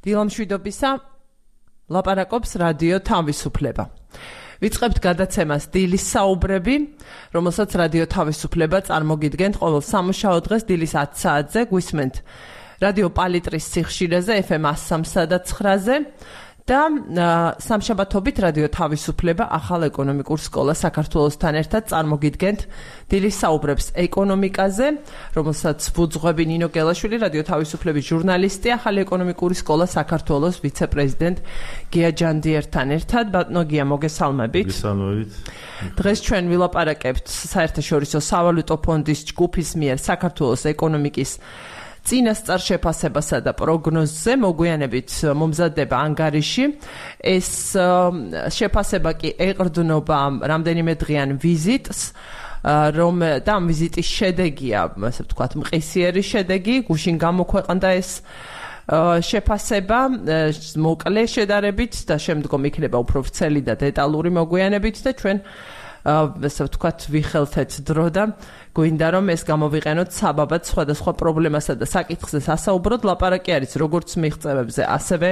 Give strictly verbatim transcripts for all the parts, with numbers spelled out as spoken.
დილამშვიდობისა ლაპარაკობს რადიო თავისუფლება. ვიწყებთ გადაცემას დილის საუბრები, რომელსაც რადიო თავისუფლება წარმოგიდგენთ ყოველ სამუშაო დღეს დილის ათი საათზე, გვისმენთ რადიო პალიტრის სიხშირეზე ეფ ემ one oh three და nine-ზე და სამშაბათობით რადიო თავისუფლება ახალ ეკონომიკურ სკოლას საქართველოსთან ერთად წარმოგიდგენთ დილის საუბრებს ეკონომიკაზე, რომელსაც ვუძღვები ნინო გელაშვილი, რადიო თავისუფლების ჟურნალისტი, ახალი ეკონომიკური სკოლა საქართველოს ვიცე-პრეზიდენტ გია ჯანდიერთან ერთად. ბატონო გია, მოგესალმებით. მოგესალმებით. დღეს ჩვენ ვილაპარაკებთ საერთაშორისო სავალუტო ფონდის ჯგუფის მიერ საქართველოს ეკონომიკის წინასწარ შეფასებასა და პროგნოზზე, მოგვიანებით მომზადდება ანგარიში. ეს შეფასება კი ეყრდნობა რამდენიმე დღიან ვიზიტს, რომ და ამ ვიზიტის შედეგია, ასე ვთქვათ, მყისიერი შედეგი, გუშინ გამოქვეყნდა ეს შეფასება, მოკლე შედარებით და შემდგომ იქნება უფრო ვრცელი და დეტალური მოგვიანებით და ჩვენ ასე ვთქვათ, ვიხელთეთ დრო და გვინდა რომ ეს გამოვიყენოთ საბაბად სხვადასხვა პრობლემასა და საკითხზე სასაუბროდ. ლაპარაკი არის როგორც მიღწევებზე, ასევე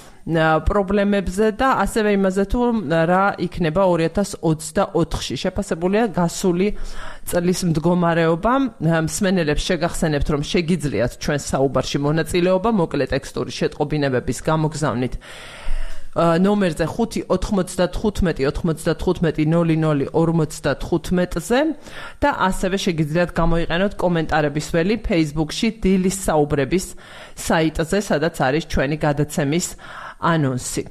პრობლემებზე და ასევე იმაზე თუ რა იქნება ორი ათას ოცდაოთხში. შეფასებულია გასული წლის მდგომარეობა. მსმენელებს შეგახსენებთ, რომ შეგიძლიათ ჩვენს საუბარში მონაწილეობა მოკლე ტექსტური შეტყობინებების გამოგზავნით ნომერზე ხუთი ოთხმოცდათხუთმეტი ოთხმოცდათხუთმეტი ნული ნული ორმოცდათხუთმეტზე და ასევე შეგიძლიათ გამოიყენოთ კომენტარების ველი Facebook-ში დილის საუბრების საიტზე, სადაც არის ჩვენი გადაცემის ანონსი.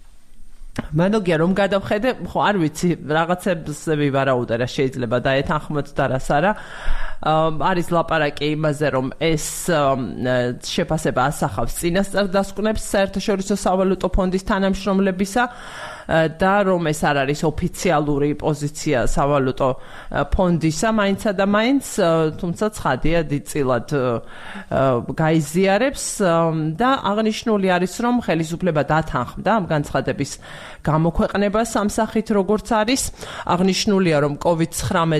მანოგია რომ გადავხედე, ხო არ ვიცი, რაღაცებზე ვივარაუდე რა შეიძლება დაეთანხმოთ და რას არა. არის ლაპარაკი იმაზე, რომ ეს შეფასება ასახავს წინასწარ დასკვნებს საერთაშორისო სავალუტო ფონდის თანამშრომლებისა და რომ ეს არ არის ოფიციალური პოზიცია სავალუტო ფონდისა მაინცსა და მაინც, თუმცა ცხადია დიდწილად გაიზიარებს და აღნიშნული არის, რომ ხელისუფლება დათანხმდა ამ განცხადების გამოქვეყნებას ამ სახით, როგორც არის. აღნიშნულია, რომ კოვიდ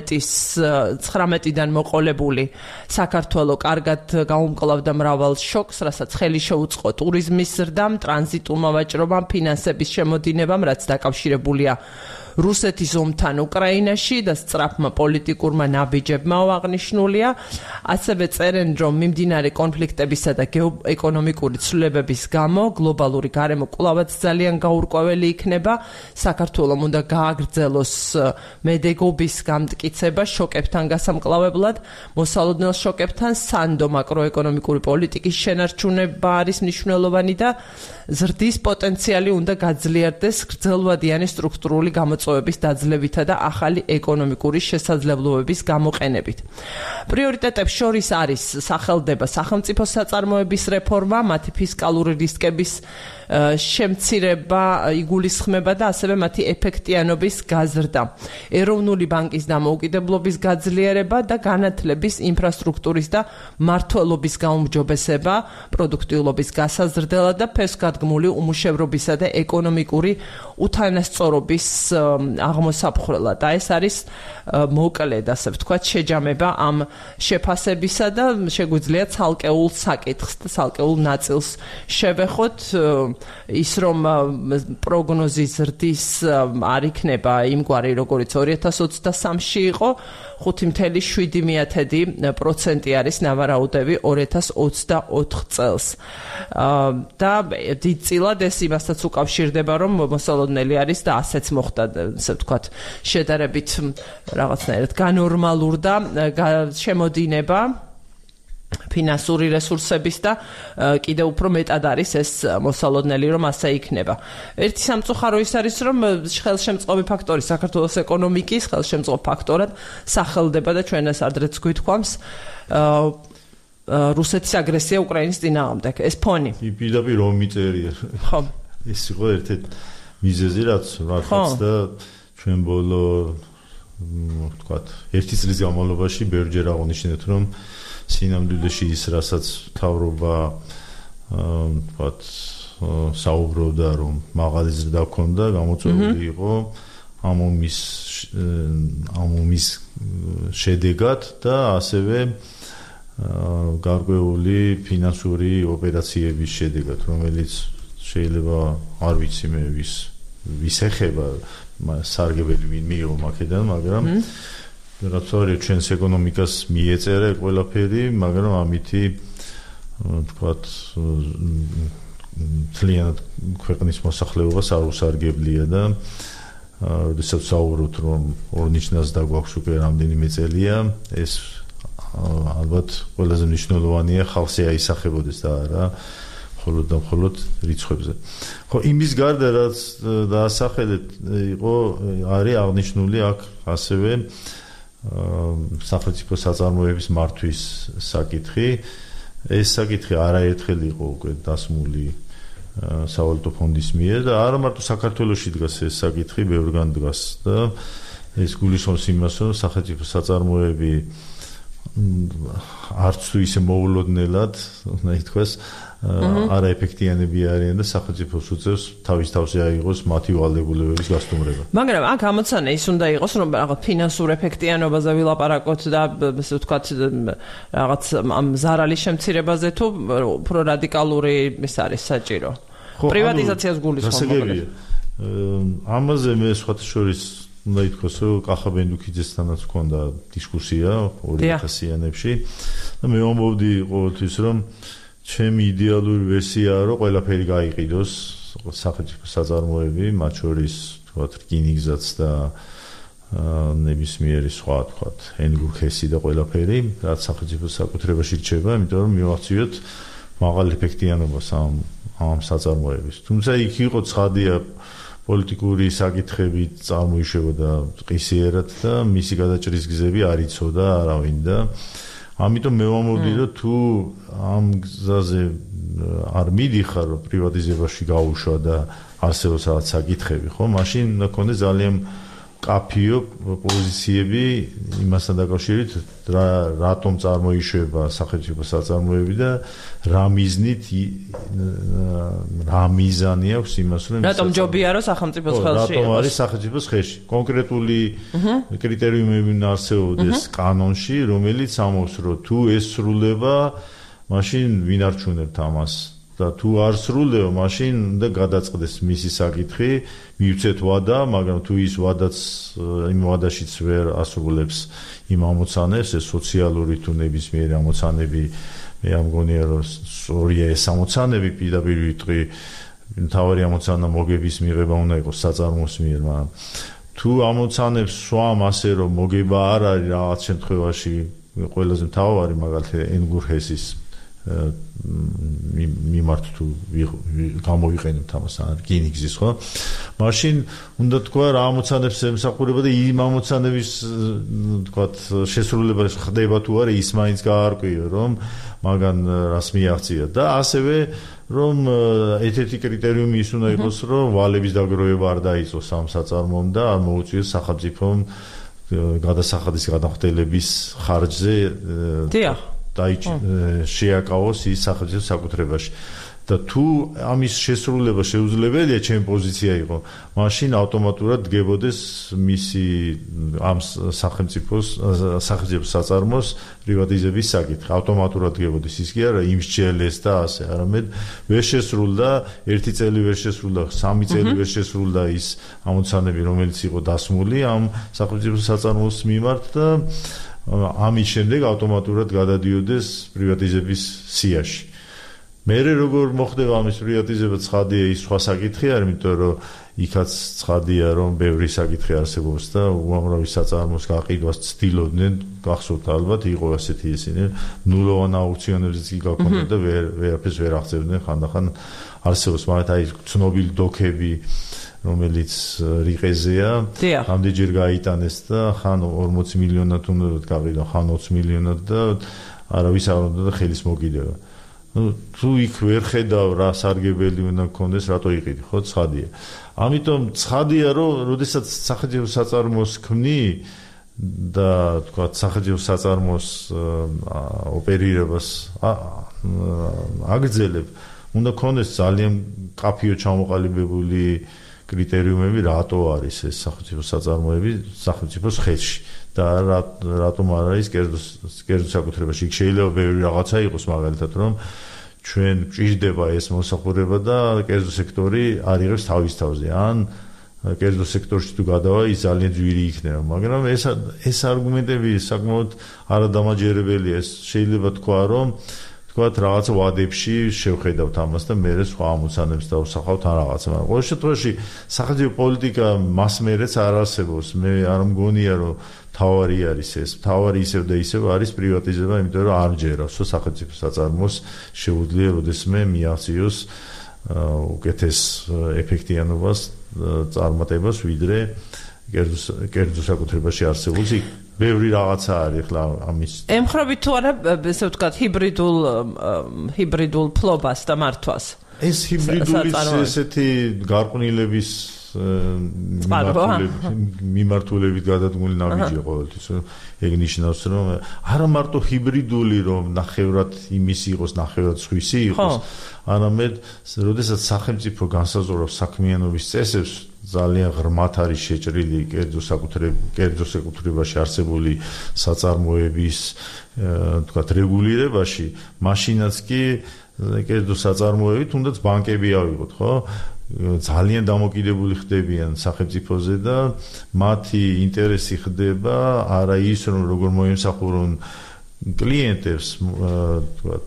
ცხრამეტიდან მოყოლებული საქართველო კარგად გაუმკლავდა მრავალ შოკს, რასაც ხელი შეუწყო ტურიზმის ზრდამ, ტრანზიტულმა ვაჭრობამ, ფინანსების შემოდინებამ, რაც დაკავშირებულია რუსეთის ომთან უკრაინაში და სწრაფმა პოლიტიკურმა ნაბიჯებმა აღნიშნულია. ასევე წერენ, რომ მიმდინარე კონფლიქტებისა და გეოეკონომიკური ცვლილებების გამო გლობალური გარემო კვლავაც ძალიან გაურკვეველი იქნება. საქართველომ უნდა გააგრძელოს მედეგობის გამტკიცება შოკებთან გასამკლავებლად, მოსალოდნელ შოკებთან, სანდო მაკროეკონომიკური პოლიტიკის შენარჩუნება არის მნიშვნელოვანი და ზრდის პოტენციალი უნდა გაძლიერდეს გრძელვადიანი სტრუქტურული გამოწვევების დაძლებითა და ახალი ეკონომიკური შესაძლებლობების გამოყენებით. პრიორიტეტებს შორის არის სახელდება სახელმწიფო საწარმოების რეფორმა, მათი ფისკალური რისკების შემცირება, იგულისხმება და ასევე მათი ეფექტიანობის გაზრდა, ეროვნული ბანკის დამოუკიდებლობის გაძლიერება და განათლების ინფრასტრუქტურის და მმართველობის გაუმჯობესება, პროდუქტიულობის გასაზრდელა და ფესვგადგმული უმუშევრობისა და ეკონომიკური უთანასწორობის აღმოსაფხრელად. და ეს არის მოკლედ, ასე ვთქვათ, შეჯამება ამ შეფასებისა და შეგვიძლია ცალკეულ საკითხს და ცალკეულ ნაწილს შევეხოთ. ის რომ პროგნოზის ზრდის არ იქნება იმგვარი, როგორიც ორი ათას ოცდასამში იყო, ხუთი ათეული შვიდი პროცენტი არის ნავარაუდები ორი ათას ოცდაოთხ წელს. და დიდწილად ეს იმასაც უკავშირდება, რომ მოსალოდნელი არის და ასეც მოხდა, ასე ვთქვათ, შედარებით რაღაცნაირად განორმალურდა შემოდინება ფინანსური რესურსების და კიდევ უფრო მეტად არის ეს მოსალოდნელი, რომ ასე იქნება. ერთი სამწუხარო ის არის, რომ ხელშემწყობი ფაქტორი საქართველოს ეკონომიკის ხელშემწყობ ფაქტორად სახელდება და ჩვენ ეს ადრეც გვითქვამს რუსეთის აგრესია უკრაინის წინააღმდეგ. ეს ფონი. პირდაპირ რომ მიწერია. ხო. ეს იყო ერთ-ერთი მიზეზი, რაც რაღაც და ჩვენ ბოლო ვთქვათ, ერთი წლის განმავლობაში ბევრჯერ აღნიშნეთ, რომ სინამდვილეში ის, რასაც მთავრობა ვთქვათ, საუბრობდა, რომ მაღალი ზრდა ჰქონდა, გამოწვეული იყო ამ ომის ამ ომის შედეგად და ასევე გარკვეული ფინანსური ოპერაციების შედეგად, რომელიც შეიძლება არ ვიცი მე ვის ვის ეხება სარგებელი მიიღო მაქედან, მაგრამ რაც არის ჩვენს ეკონომიკას მიეწერა ყველაფერი, მაგრამ ამითი თქვათ თლიანად ქვეყნის მოსახლეობას არ უსარგებლია და როდესაც საუბრობთ რომ ორნიშნას დაგვაქვს უკვე რამდენიმე წელია, ეს ალბათ ყველაზე მნიშვნელოვანია ხალხს აისახებოდეს და არა მხოლოდ და მხოლოდ რიცხვებზე. ხო, იმის გარდა რაც დაასახელეთ იყო არის აღნიშნული აქ ასევე სახელმწიფო საწარმოების მართვის საკითხი. ეს საკითხი არაერთხელ იყო უკვე დასმული სავალუტო ფონდის მიერ და არა მარტო საქართველოში დგას ეს საკითხი, ბევრგან დგას და ეს გულისხმობს იმას, რომ სახელმწიფო საწარმოები არც თუ ისე მოულოდნელად, უნდა ითქვას, არაეფექტიანები არიან და სახელმწიფოს უწევს თავის თავზე აიღოს მათი ვალდებულებების გასტუმრება. მაგრამ აქ ამოცანა ის უნდა იყოს, რომ რაღაც ფინანსურ ეფექტიანობაზე ვილაპარაკოთ და ესე ვთქვათ, რაღაც ამ ზარალის შემცირებაზე თუ უფრო რადიკალური ის არის საჭირო. პრივატიზაციას გულისხმობს. ამაზე მე სხვათა შორის უნდა ითქვას, რომ კახაბენ დუქიძესთანაც ჰქონდა დისკუსია ორი ათასიანებში და მე ვამბობდი ყოველთვის, რომ ჩემი იდეალური ვერსიაა, რომ ყველაფერი გაიყიდოს სახელმწიფო საწარმოები, მათ შორის თქვათ რკინიგზაც და ნებისმიერი სხვა თქვათ ენგურქესი და ყველაფერი, რაც სახელმწიფო საკუთრებაში რჩება, იმიტომ რომ მივახციოთ მაღალ ეფექტიანობას ამ ამ საწარმოების. თუმცა იქ იყო ცხადია პოლიტიკური საკითხები წარმოიშებოდა ყისიერად და მისი გადაჭრის გზები არ იცოდა არავინ და ამიტომ მე ვამბობდი, რომ თუ ამ გზაზე არ მიდიხარ, რომ პრივატიზებაში გაუშვა და არსებობს რაღაც საკითხები, ხო, მაშინ უნდა ქონდეს ძალიან კაფიო პოზიციები იმასთან დაკავშირებით, რა რატომ წარმოიშვება სახელმწიფო საწარმოები და რა მიზნით რა მიზანი აქვს იმას, რომ რატომ ჯობია რომ სახელმწიფოს ხელში რატომ არის სახელმწიფოს ხელში. კონკრეტული კრიტერიუმები უნდა არსებობდეს კანონში, რომელიც ამობს, რომ თუ ეს სრულდება, მაშინ ვინ არჩუნებთ ამას და თუ არ სრულდება, მაშინ უნდა გადაწყდეს მისი საკითხი, მივცეთ ვადა, მაგრამ თუ ის ვადაც იმ ვადაშიც ვერ ასრულებს იმ ამოცანებს, ეს სოციალური თუ ნებისმიერი ამოცანები, მე ამგონია, რომ სწორია ეს ამოცანები, პირდაპირ ვიტყვი, მთავარი ამოცანა მოგების მიღება უნდა იყოს საწარმოს მიერ, მაგრამ თუ ამოცანებს სვამ ასე, რომ მოგება არ არის რაღაც შემთხვევაში ყველაზე მთავარი, მაგალითად ენგურჰესის მიმართ თუ გამოვიყენებთ ამას ან რკინიგზის, ხო? მაშინ უნდა თქვა რა ამოცანებს ემსახურება და იმ ამოცანების თქვათ შესრულება ხდება თუ არა, ის მაინც გაარკვიო, რომ მაგან რას მიაღწია და ასევე რომ ერთ-ერთი კრიტერიუმი ის უნდა იყოს, რომ ვალების დაგროვება არ დაიწყოს ამ საწარმომ და არ მოუწიოს სახელმწიფომ გადასახადის გადახდელების ხარჯზე დიახ დაიჭ შეაკავოს ის სახელმწიფო საკუთრებაში და თუ ამის შესრულება შეუძლებელია, ჩემი პოზიცია იყო, მაშინ ავტომატურად დგებოდეს მისი ამ სახელმწიფოს სახელმწიფო საწარმოს პრივატიზების საკითხი. ავტომატურად დგებოდეს ის კი არა იმსჯელეს და ასე, არამედ ვერ შესრულდა, ერთი წელი ვერ შესრულდა, სამი წელი ვერ შესრულდა ის ამოცანები, რომელიც იყო დასმული ამ სახელმწიფო საწარმოს მიმართ და ამის შემდეგ ავტომატურად გადადიოდეს პრივატიზების სიაში. მერე როგორ მოხდება ამის პრივატიზება, ცხადია ის სხვა საკითხი არის, იმიტომ რომ იქაც ცხადია რომ ბევრი საკითხი არსებობს და უამრავი საწარმოს გაყიდვას ცდილობდნენ, გახსოვთ ალბათ, იყო ასეთი ისინი, ნულოვან აუქციონებზეც კი გაქონდა და ვერაფერს ვერ აღწევდნენ, ხანდახან არსებობს მაგათ აი ცნობილი დოქები, რომელიც რიყეზეა, ამდენჯერ გაიტანეს და ხან ორმოცი მილიონად უნდა გავიდა, ხან ოცი მილიონად და არავის არ უნდა და ხელის მოკიდება. ნუ თუ იქ ვერ ხედავ რა სარგებელი უნდა გქონდეს, რატო იყიდი, ხო, ცხადია. ამიტომ ცხადია, რომ როდესაც სახელმწიფო საწარმოს ქმნი და თქვა სახელმწიფო საწარმოს ოპერირებას აგრძელებ, უნდა გქონდეს ძალიან კაფიო ჩამოყალიბებული კრიტერიუმები რატო არის ეს სახელმწიფო საწარმოები სახელმწიფოს ხელში და რატომ არ არის კერძო კერძო საკუთრებაში. იქ შეიძლება ბევრი რაღაცა იყოს, მაგალითად რომ ჩვენ გვჭირდება ეს მოსახურება და კერძო სექტორი არ იღებს თავის თავზე, ან კერძო სექტორში თუ გადავა ის ძალიან ძვირი იქნება, მაგრამ ეს ეს არგუმენტები საკმაოდ არადამაჯერებელია. ეს შეიძლება თქვა რომ თქვათ რაღაცა ვადებში შევხედავთ ამას და მე სხვა ამოცანებს დავსახავთ ან რაღაცა, მაგრამ ყოველ შემთხვევაში სახელმწიფო პოლიტიკა მას მერეც არ არსებობს. მე არ მგონია რომ თავარი არის ეს, თავარი ისევ და ისევ არის პრივატიზება, იმიტომ რომ არ ჯერავს სახელმწიფო საწარმოს შეუძლია როდესმე მიაღწიოს უკეთეს ეფექტიანობას წარმატებას ვიდრე კერძო საკუთრებაში არსებულს. იქ ბევრი რაღაცა არის ხლა ამის. ემხრობი თუ არა ესე ვთქვათ ჰიბრიდულ ჰიბრიდულ ფლობას და მართვას. ეს ჰიბრიდული ესეთი გარყვნილების მიმართულებით გადადგმული ნაბიჯია ყოველთვის. ეგ ნიშნავს რომ არა მარტო ჰიბრიდული რომ ნახევრად იმის იყოს, ნახევრად სხვისი იყოს, არამედ როდესაც სახელმწიფო განსაზღვრავს საქმიანობის წესებს ძალიან ღრმად არის შეჭრილი კერძო საკუთრება, კერძო საკუთრებაში არსებული საწარმოების თქვათ რეგულირებაში, მაშინაც კი კერძო საწარმოები, თუნდაც ბანკები ავიღოთ, ხო? ძალიან დამოკიდებული ხდებიან სახელმწიფოზე და მათი ინტერესი ხდება არა ის რომ როგორ მოემსახურონ კლიენტებს, თქვათ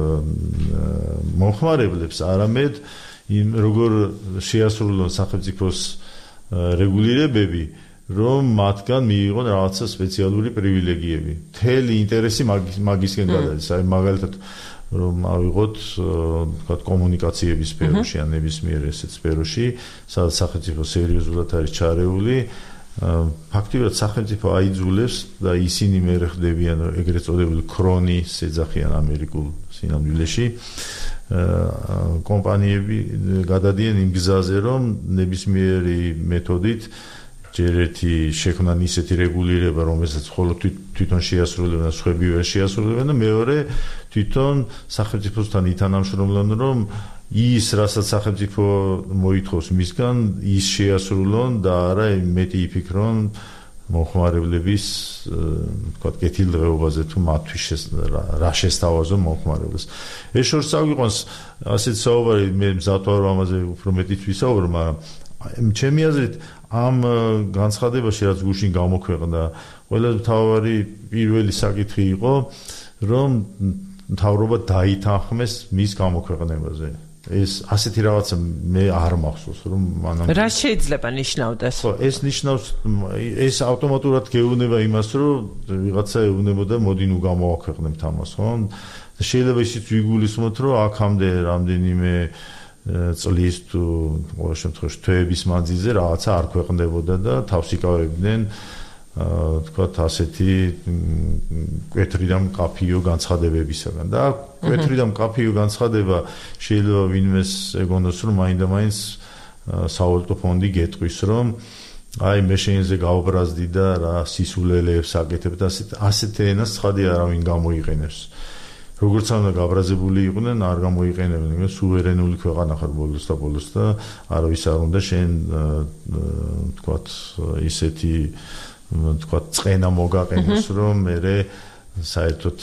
მომხმარებლებს, არამედ იმ როგორ შეასრულონ სახელმწიფოს რეგულირებები, რომ მათგან მიიღონ რაღაცა სპეციალური პრივილეგიები. მთელი ინტერესი მაგისკენ გადადის. აი მაგალითად რომ ავიღოთ თქვათ კომუნიკაციების სფეროში ან ნებისმიერ ესეთ სფეროში, სადაც სახელმწიფო სერიოზულად არის ჩარეული, ფაქტიურად სახელმწიფო აიძულებს და ისინი მერე ხდებიან ეგრეთ წოდებული ქრონის ეძახიან ამერიკულ სინამდვილეში კომპანიები გადადიან იმ გზაზე, რომ ნებისმიერი მეთოდით ჯერ ერთი შექმნან ისეთი რეგულირება, რომელსაც მხოლოდ თვითონ შეასრულებენ და სხვები ვერ შეასრულებენ და მეორე თვითონ სახელმწიფოსთან ითანამშრომლონ, რომ ის, რასაც სახელმწიფო მოითხოვს მისგან, ის შეასრულონ და არა მეტი იფიქრონ მომხმარებლების თქვათ კეთილდღეობაზე თუ მათთვის რა შესთავაზონ მომხმარებელს. ეს შორს წავიყვანს ასეთ საუბარი, მე მზად ვარ ამაზე უფრო მეტიც ვისაუბრო, მაგრამ ჩემი აზრით ამ განცხადებაში რაც გუშინ გამოქვეყნდა, ყველაზე მთავარი პირველი საკითხი იყო, რომ მთავრობა დაითანხმეს მის გამოქვეყნებაზე. ეს ასეთი რაღაცა მე არ მახსოვს, რომ მანამ რა შეიძლება ნიშნავდეს? ხო, ეს ნიშნავს ეს ავტომატურად გეუბნება იმას, რომ ვიღაცა ეუბნებოდა მოდი ნუ გამოვაქვეყნებთ ამას, ხო? შეიძლება ისიც ვიგულისხმოთ, რომ აქამდე რამდენიმე წლის თუ ყოველ შემთხვევაში თვეების მანძილზე რაღაცა არ ქვეყნდებოდა და თავს იკავებდნენ თქვათ ასეთი კვეთრი და მკაფიო განცხადებებისაგან და კვეთრი და მკაფიო განცხადება შეიძლება ვინმეს ეგონოს, რომ მაინდა-მაინც სავალუტო ფონდი გეტყვის, რომ აი მე შენზე გავბრაზდი და რა სისულელეებს აკეთებ და ასეთ ენას ცხადია არავინ გამოიყენებს. როგორც უნდა გაბრაზებული იყვნენ, არ გამოიყენებენ, იმიტომ სუვერენული ქვეყანა ხარ ბოლოს და ბოლოს და არავის არ უნდა შენ თქვათ ისეთი თქვათ წენა მოგაყენოს, რომ მე საერთოდ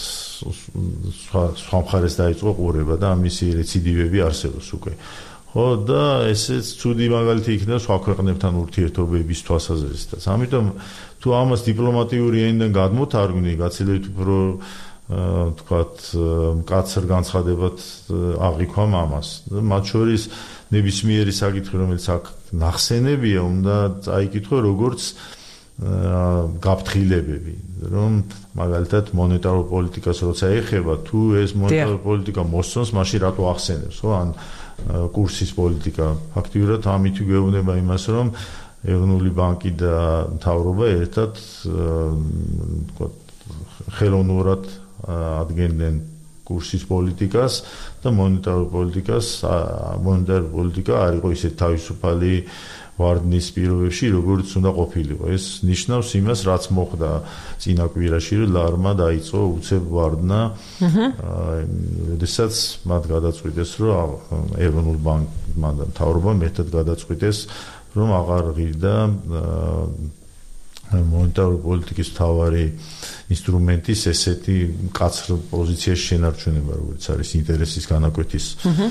სხვა მხარეს დაიწყო ყურება და ამისი რეციდივები არსებობს უკვე. ხო და ესეც ცუდი მაგალითი იქნება სხვა ქვეყნებთან ურთიერთობების თვალსაზრისითაც. ამიტომ თუ ამას დიპლომატიური ენიდან გადმოთარგმნი, გაცილებით უფრო თქვათ მკაცრ განცხადებად აღიქვამ ამას. მათ შორის ნებისმიერი საკითხი, რომელიც აქ ნახსენებია, უნდა წაიკითხო როგორც გაფრთხილებები, რომ მაგალითად მონეტარულ პოლიტიკას როცა ეხება, თუ ეს მონეტარული პოლიტიკა მოსწონს, მაშინ რატო ახსენებს, ხო? ან კურსის პოლიტიკა. ფაქტიურად ამით გვეუბნება იმას, რომ ეროვნული ბანკი და მთავრობა ერთად თქვათ ხელოვნურად ადგენდნენ კურსის პოლიტიკას და მონეტარულ პოლიტიკას, მონეტარული პოლიტიკა არ იყო ისეთ თავისუფალი ვარდნის პირობებში, როგორც უნდა ყოფილიყო. ეს ნიშნავს იმას, რაც მოხდა წინა კვირაში, რომ ლარმა დაიწყო უცებ ვარდნა, როდესაც მათ გადაწყვიტეს, რომ ეროვნულ ბანკმა და მთავრობამ ერთად გადაწყვიტეს, რომ აღარ ღირდა მონეტარული პოლიტიკის მთავარი ინსტრუმენტის ესეთი მკაცრ პოზიციაში შენარჩუნება, როგორც არის ინტერესის განაკვეთის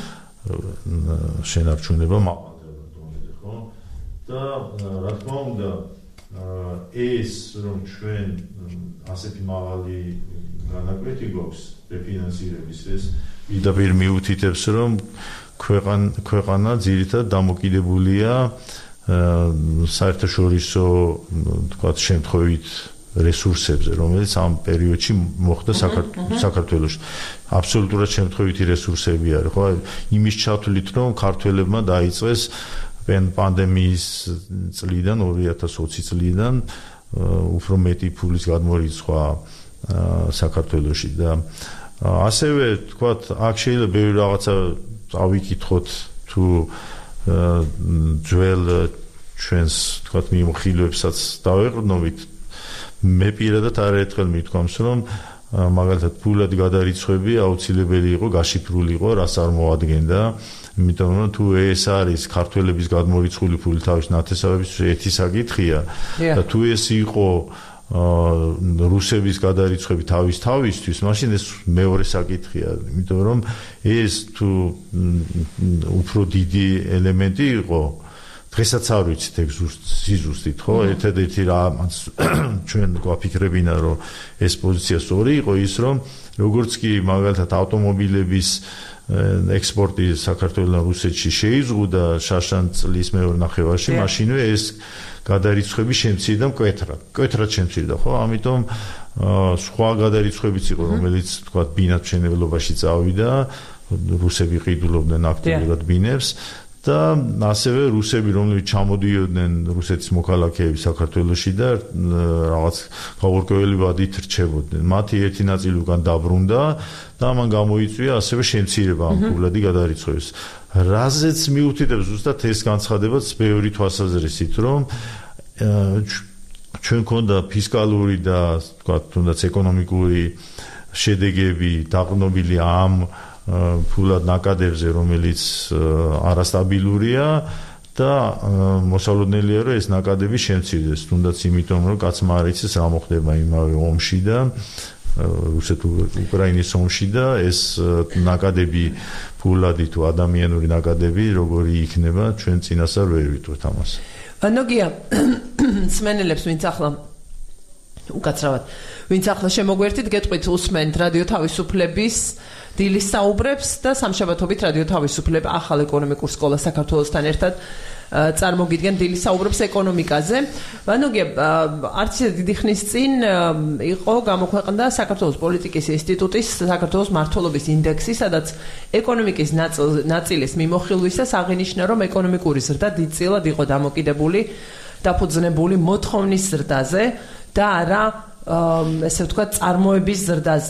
შენარჩუნება მაღალ დონეზე, ხო? და რა თქმა უნდა, ეს რომ ჩვენ ასეთი მაღალი განაკვეთი გვაქვს რეფინანსირების, ეს პირდაპირ მიუთითებს, რომ ქვეყანა ძირითადად დამოკიდებულია საერთაშორისო, თქვათ, შემთხვევით რესურსებზე, რომელიც ამ პერიოდში მოხდა საქართველოში. აბსოლუტურად შემთხვევითი რესურსები არის, ხო? იმის ჩათვლით, რომ ქართველებმა დაიწყეს პანდემიის წლიდან, ორი ათას ოცი წლიდან უფრო მეტი ფულის გადმორიცხვა საქართველოში და ასევე, თქვათ, აქ შეიძლება ბევრი რაღაცა წავიკითხოთ თუ ძველ ჩვენს, თქვათ, მიმოხილვებსაც დავეყრდნობით. მე პირადად არაერთხელ მithქვამს, რომ მაგალითად ფულად გადარიცხვები აუცილებელი იყო, გაშიფრული იყო, რას წარმოადგენდა, იმიტომ რომ თუ ეს არის ქართველების გადმორიცხული ფული თავის ნათესავების ერთი საკითხია და თუ ეს იყო რუსების გადარიცხვები თავის თავისთვის, მაშინ ეს მეორე საკითხია, იმიტომ რომ ეს თუ უფრო დიდი ელემენტი იყო, დღესაც არ ვიცით ეგ სიზუსტით, ხო? ერთადერთი რა ჩვენ გვაფიქრებინა, რომ ეს პოზიცია სწორი იყო ის, რომ როგორც კი მაგალითად ავტომობილების ექსპორტი საქართველოსთან რუსეთში შეიზღუდა შაშან წლის მეორე ნახევარში, მაშინვე ეს გადარიცხვები შემცირდა მკვეთრად. მკვეთრად შემცირდა, ხო? ამიტომ სხვა გადარიცხვებიც იყო, რომელიც, თქვათ, ბინადმშენებლობაში წავიდა, რუსები ყიდულობდნენ აქტიურად ბინებს და ასევე რუსები, რომლებიც ჩამოდიოდნენ რუსეთის მოქალაქეები საქართველოში და რაღაც გაურკვეველებად ირჩებოდნენ. მათი ერთი ნაწილი უკან დაბრუნდა და ამან გამოიწვია ასევე შემცირება ამ ფულადი გადარიცხვების. რაზეც მიუთითებს ზუსტად ეს განცხადებაც ბევრი თვალსაზრისით, რომ ჩვენ ქონდა ფისკალური და, თქვათ, თუნდაც ეკონომიკური შედეგები დაყრდნობილი ამ ფულად ნაკადებზე, რომელიც არასტაბილურია და მოსალოდნელია, რომ ეს ნაკადები შემცირდეს, თუნდაც იმიტომ, რომ კაცმა არ იცის რა მოხდება იმავე ომში და რუსეთ-უკრაინის ომში და ეს ნაკადები ფულადი თუ ადამიანური ნაკადები როგორი იქნება, ჩვენ წინასწარ ვერ ვიტყვით ამას. ნოგია სმენელებს, ვინც ახლა უკაცრავად, ვინც ახლა შემოგვერთით, გეტყვით უსმენთ რადიო თავისუფლების დილის საუბრებს და სამშაბათობით რადიო თავისუფლება ახალ ეკონომიკურ სკოლას საქართველოსთან ერთად წარმოგიდგენ დილის საუბრებს ეკონომიკაზე. ვანოგე, არც დიდი ხნის წინ იყო გამოქვეყნდა საქართველოს პოლიტიკის ინსტიტუტის საქართველოს მართლობის ინდექსი, სადაც ეკონომიკის ნაწილის მიმოხილვისას აღინიშნა, რომ ეკონომიკური ზრდა დიდწილად იყო დამოკიდებული, დაფუძნებული მოთხოვნის ზრდაზე და არა, ესე ვთქვათ, წარმოების ზრდაზე.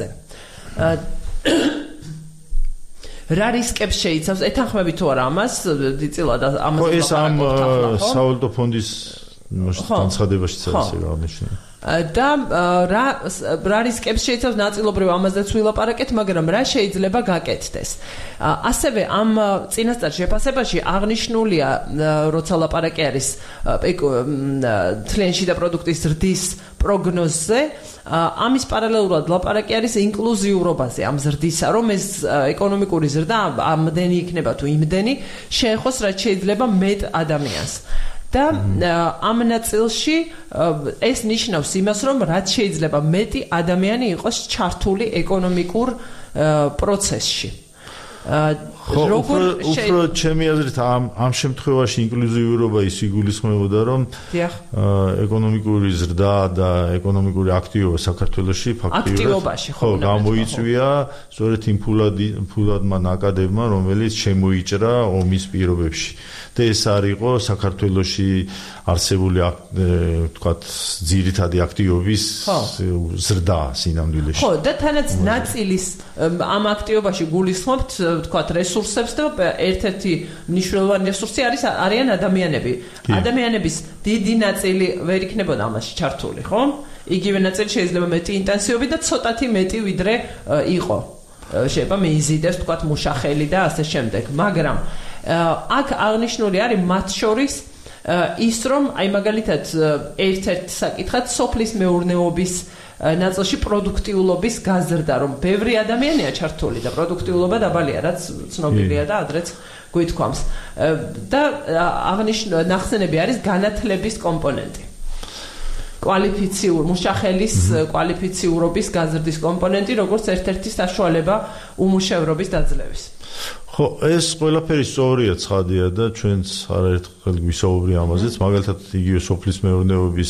რა რისკებს შეიცავს? ეთანხმებით თუ არა ამას? დიდწილად ამას ხო, ეს ამ სავალუტო ფონდის განცხადებაშიც არის აღნიშნული. და რა რა რისკებს შეიცავს? ნაწილობრივ ამაზეც ვილაპარაკეთ, მაგრამ რა შეიძლება გაკეთდეს? ასევე ამ წინასწარ შეფასებაში აღნიშნულია, როცა ლაპარაკი არის თლიანი შიდა პროდუქტის ზრდის პროგნოზზე, ამის პარალელურად ლაპარაკი არის ინკლუზიურობაზე ამ ზრდისა, რომ ეს ეკონომიკური ზრდა ამდენი იქნება თუ იმდენი შეეხოს რაც შეიძლება მეტ ადამიანს. და ამ ნაწილში ეს ნიშნავს იმას, რომ რაც შეიძლება მეტი ადამიანი იყოს ჩართული ეკონომიკურ პროცესში. როგორ უფრო ჩემი აზრით ამ ამ შემთხვევაში ინკლუზიურობა ის იგულისხმებოდა, რომ ეკონომიკური ზრდა და ეკონომიკური აქტივობა საქართველოში ფაქტიურად ხო გამოიწვია სწორედ იმ ფულადმა ნაკადებმა, რომელიც შემოიჭრა ომის პირობებში. და ეს არ იყო საქართველოში არსებული, ვთქვათ, ძირითადი აქტივობის ზრდა სინამდვილეში. ხო, და თანაც ნაწილის ამ აქტივობაში გულისხმობთ, ვთქვათ, რესურსებს და ერთ-ერთი მნიშვნელოვანი რესურსი არის არიან ადამიანები. ადამიანების დიდი ნაწილი ვერ იქნებოდა ამაში ჩართული, ხო? იგივე ნაწილი შეიძლება მეტი ინტენსივობით და ცოტათი მეტი ვიდრე იყო. შეიძლება მიიზიდეს, ვთქვათ, მუშახელი და ასე შემდეგ, მაგრამ აქ აღნიშნული არის მათ შორის ის რომ აი მაგალითად ერთ-ერთ საკითხად სოფლის მეურნეობის ნაწილში პროდუქტიულობის გაზრდა, რომ ბევრი ადამიანია ჩართული და პროდუქტიულობა დაბალია, რაც ცნობილია და ადრეც გვითქვამს. და აღნიშნული ნახსენები არის განათლების კომპონენტი. კვალიფიციურ მუშახელის კვალიფიციურობის გაზრდის კომპონენტი, როგორც ერთ-ერთი საშუალება უმუშევრობის დაძლევის. ხო, ეს ყველაფერი სწორია, ცხადია და ჩვენც არაერთხელ გვისაუბრია ამაზეც, მაგალითად იგივე სოფლის მეურნეობის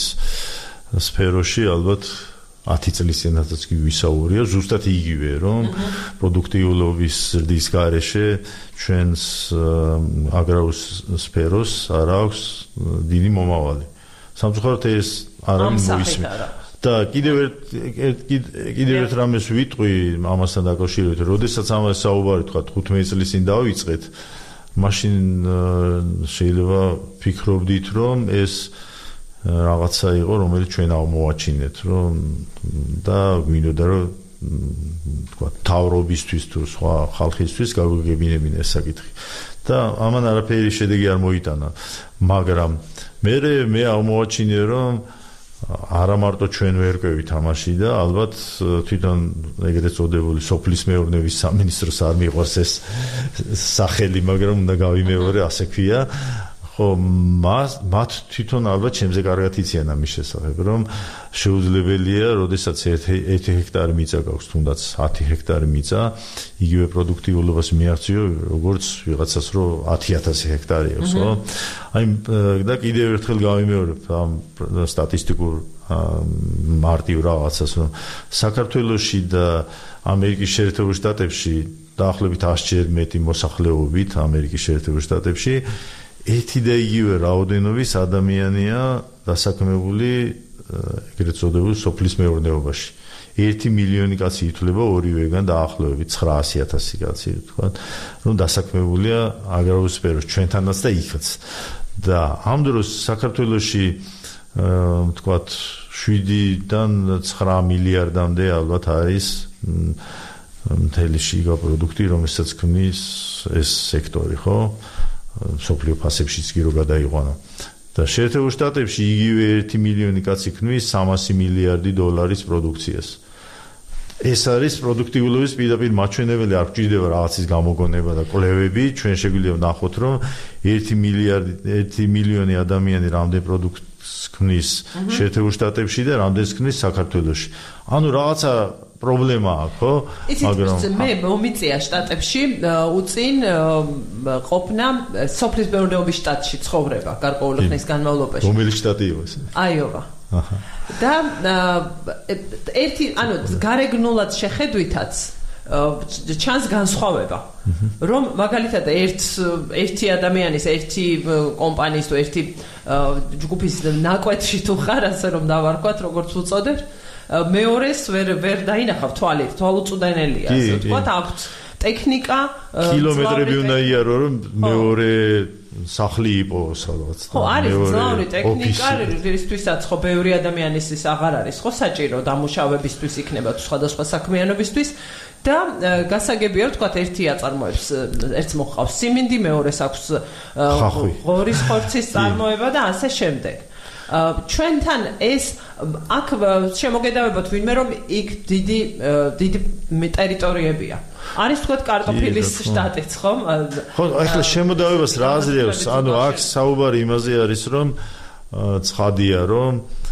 სფეროში ალბათ ათი წლის წინასაც კი ვისაუბრია, ზუსტად იგივე, რომ პროდუქტიულობის ზრდის გარეშე ჩვენს აგრარულ სფეროს არ აქვს დიდი მომავალი. სამწუხაროდ ეს არ არის მოისმენთ. და კიდევ ერთ კიდევ ერთ რამეს ვიტყვი ამასთან დაკავშირებით, როდესაც ამას საუბარი თქვა თხუთმეტი წლის წინ დავიწყეთ, მაშინ შეიძლება ფიქრობდით, რომ ეს რაღაცა იყო, რომელიც ჩვენ აღმოვაჩინეთ, რომ და გვინდოდა რომ თქვა თავრობისთვის თუ სხვა ხალხისთვის გავიგებინებინა ეს საკითხი. და ამან არაფერი შედეგი არ მოიტანა, მაგრამ მე მე აღმოვაჩინე, რომ არა მარტო ჩვენ ვერ ყვევით ამაში და ალბათ თვითონ ეგრეთ წოდებული სოფლის მეურნეობის სამინისტროს არ მიყვარს ეს სახელი, მაგრამ უნდა გავიმეორე, ასე ქვია. ხო, მათ თვითონ ალბათ ჩემზე კარგად იციან ამის შესახებ, რომ შეუძლებელია, როდესაც ერთი ჰექტარი მიწა გაქვს, თუნდაც ათი ჰექტარი მიწა, იგივე პროდუქტიულობას მიაღწიო, როგორც ვიღაცას რო ათი ათასი ჰექტარი აქვს, ხო? აი და კიდევ ერთხელ გავიმეორებ ამ სტატისტიკურ მარტივ რაღაცას, რომ საქართველოში და ამერიკის შეერთებულ შტატებში დაახლოებით ასჯერ მეტი მოსახლეობით ამერიკის შეერთებულ შტატებში ერთი და იგივე რაოდენობის ადამიანია დასაქმებული ეგრეთ წოდებულ სოფლის მეურნეობაში. ერთი მილიონი კაცი ითვლება ორივეგან დაახლოებით ცხრაასი ათასი კაცი, თქვა, რომ დასაქმებულია აგრარულ სფეროში, ჩვენთანაც და იქაც. და ამ დროს საქართველოში თქვა შვიდიდან ცხრა მილიარდამდე ალბათ არის მთელი შიგა პროდუქტი, რომელსაც ქმნის ეს სექტორი, ხო? სოფლიო ფასებშიც კი რო გადაიყვანა. და შეერთებულ შტატებში იგივე ერთი მილიონი კაცი ქმნის სამასი მილიარდი დოლარის პროდუქციას. ეს არის პროდუქტიულობის პირდაპირ მაჩვენებელი, არ გვჭირდება რაღაცის გამოგონება და კვლევები, ჩვენ შეგვიძლია ვნახოთ, რომ ერთი მილიარდი ერთი მილიონი ადამიანი რამდენ პროდუქტს ქმნის შეერთებულ შტატებში და რამდენს ქმნის საქართველოში. ანუ რაღაცა პრობლემა აქვს, ხო? მაგრამ მე მომიწია შტატებში უწინ ყოფნა სოფლის მეურნეობის შტატში ცხოვრება გარკვეული ხნის განმავლობაში. რომელი შტატი იყო ეს? აიოვა. აჰა. და ერთი, ანუ გარეგნულად შეხედვითაც ჩანს განსხვავება. რომ მაგალითად ერთ ერთი ადამიანის, ერთი კომპანიის თუ ერთი ჯგუფის ნაკვეთში თუ ხარ, ასე რომ დავარქვათ, როგორც უწოდებ, მეორეს ვერ ვერ დაინახავ თვალით, თვალუწვდენელია, ასე ვთქვათ, აქვთ ტექნიკა, კილომეტრები უნდა იარო, რომ მეორე სახლი იყოს სადღაც. ხო, არის ძნაური ტექნიკა, რისთვისაც ხო ბევრი ადამიანის ის აღარ არის, ხო, საჭირო დამუშავებისთვის იქნება თუ სხვადასხვა საქმიანობისთვის. და გასაგებია, ვთქვათ, ერთი აწარმოებს, ერთს მოჰყავს სიმინდი, მეორეს აქვს ღორის ხორცის წარმოება და ასე შემდეგ. ჩვენთან ეს აქ შემოგედავებათ ვინმე რომ იქ დიდი დიდი ტერიტორიებია. არის თქვათ კარტოფილის შტატიც, ხო? ხო, ახლა შემოდავებას რა აზრიებს? ანუ აქ საუბარი იმაზე არის, რომ ცხადია, რომ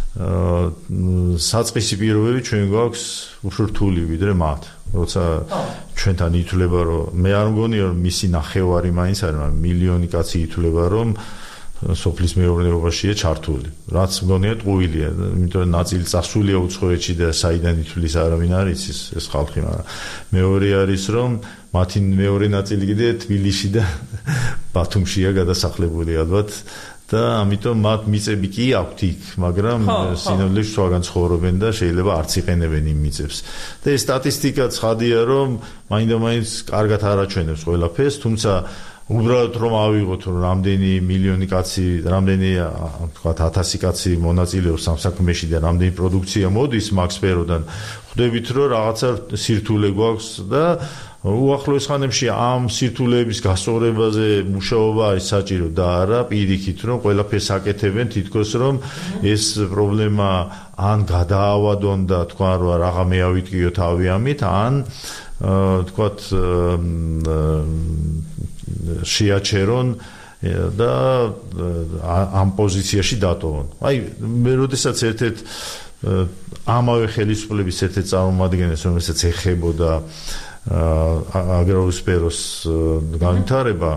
საწყისი პირობები ჩვენ გვაქვს უფრო რთული ვიდრე მათ. როცა ჩვენთან ითვლება, რომ მე არ მგონია, რომ მისი ნახევარი მაინც არის, მაგრამ მილიონი კაცი ითვლება, რომ სოფლის მეურნეობაშია ჩართული. რაც მგონია ტყუილია, იმიტომ რომ ნაწილი წასულია უცხოეთში და საიდან ითვლის არავინ არ იცის ეს ხალხი, მაგრამ მეორე არის, რომ მათი მეორე ნაწილი კიდე თბილისში და ბათუმშია გადასახლებული ალბათ და ამიტომ მათ მიწები კი აქვთ იქ, მაგრამ სინამდვილეში სხვაგან ცხოვრობენ და შეიძლება არც იყენებენ იმ მიწებს. და ეს სტატისტიკა ცხადია, რომ მაინდა-მაინც კარგად არ აჩვენებს ყველაფერს, თუმცა უბრალოდ რომ ავიღოთ, რომ რამდენი მილიონი კაცი, რამდენი თქვათ ათასი კაცი მონაწილეობს ამ საქმეში და რამდენი პროდუქცია მოდის მაგ სფეროდან, ხვდებით, რომ რაღაცა სირთულე გვაქვს და უახლოეს ხანებში ამ სირთულეების გასწორებაზე მუშაობა არის საჭირო და არა პირიქით რომ ყველაფერს აკეთებენ თითქოს რომ ეს პრობლემა ან გადაავადონ და თქვა რომ რაღა მე ავიტკიო თავი ამით ან თქვათ შეაჩერონ და ამ პოზიციაში დატოვონ. აი მე როდესაც ერთ-ერთ ამავე ხელისუფლების ერთ-ერთ წარმომადგენელს რომელსაც ეხებოდა აგრარულ სფეროს განვითარება,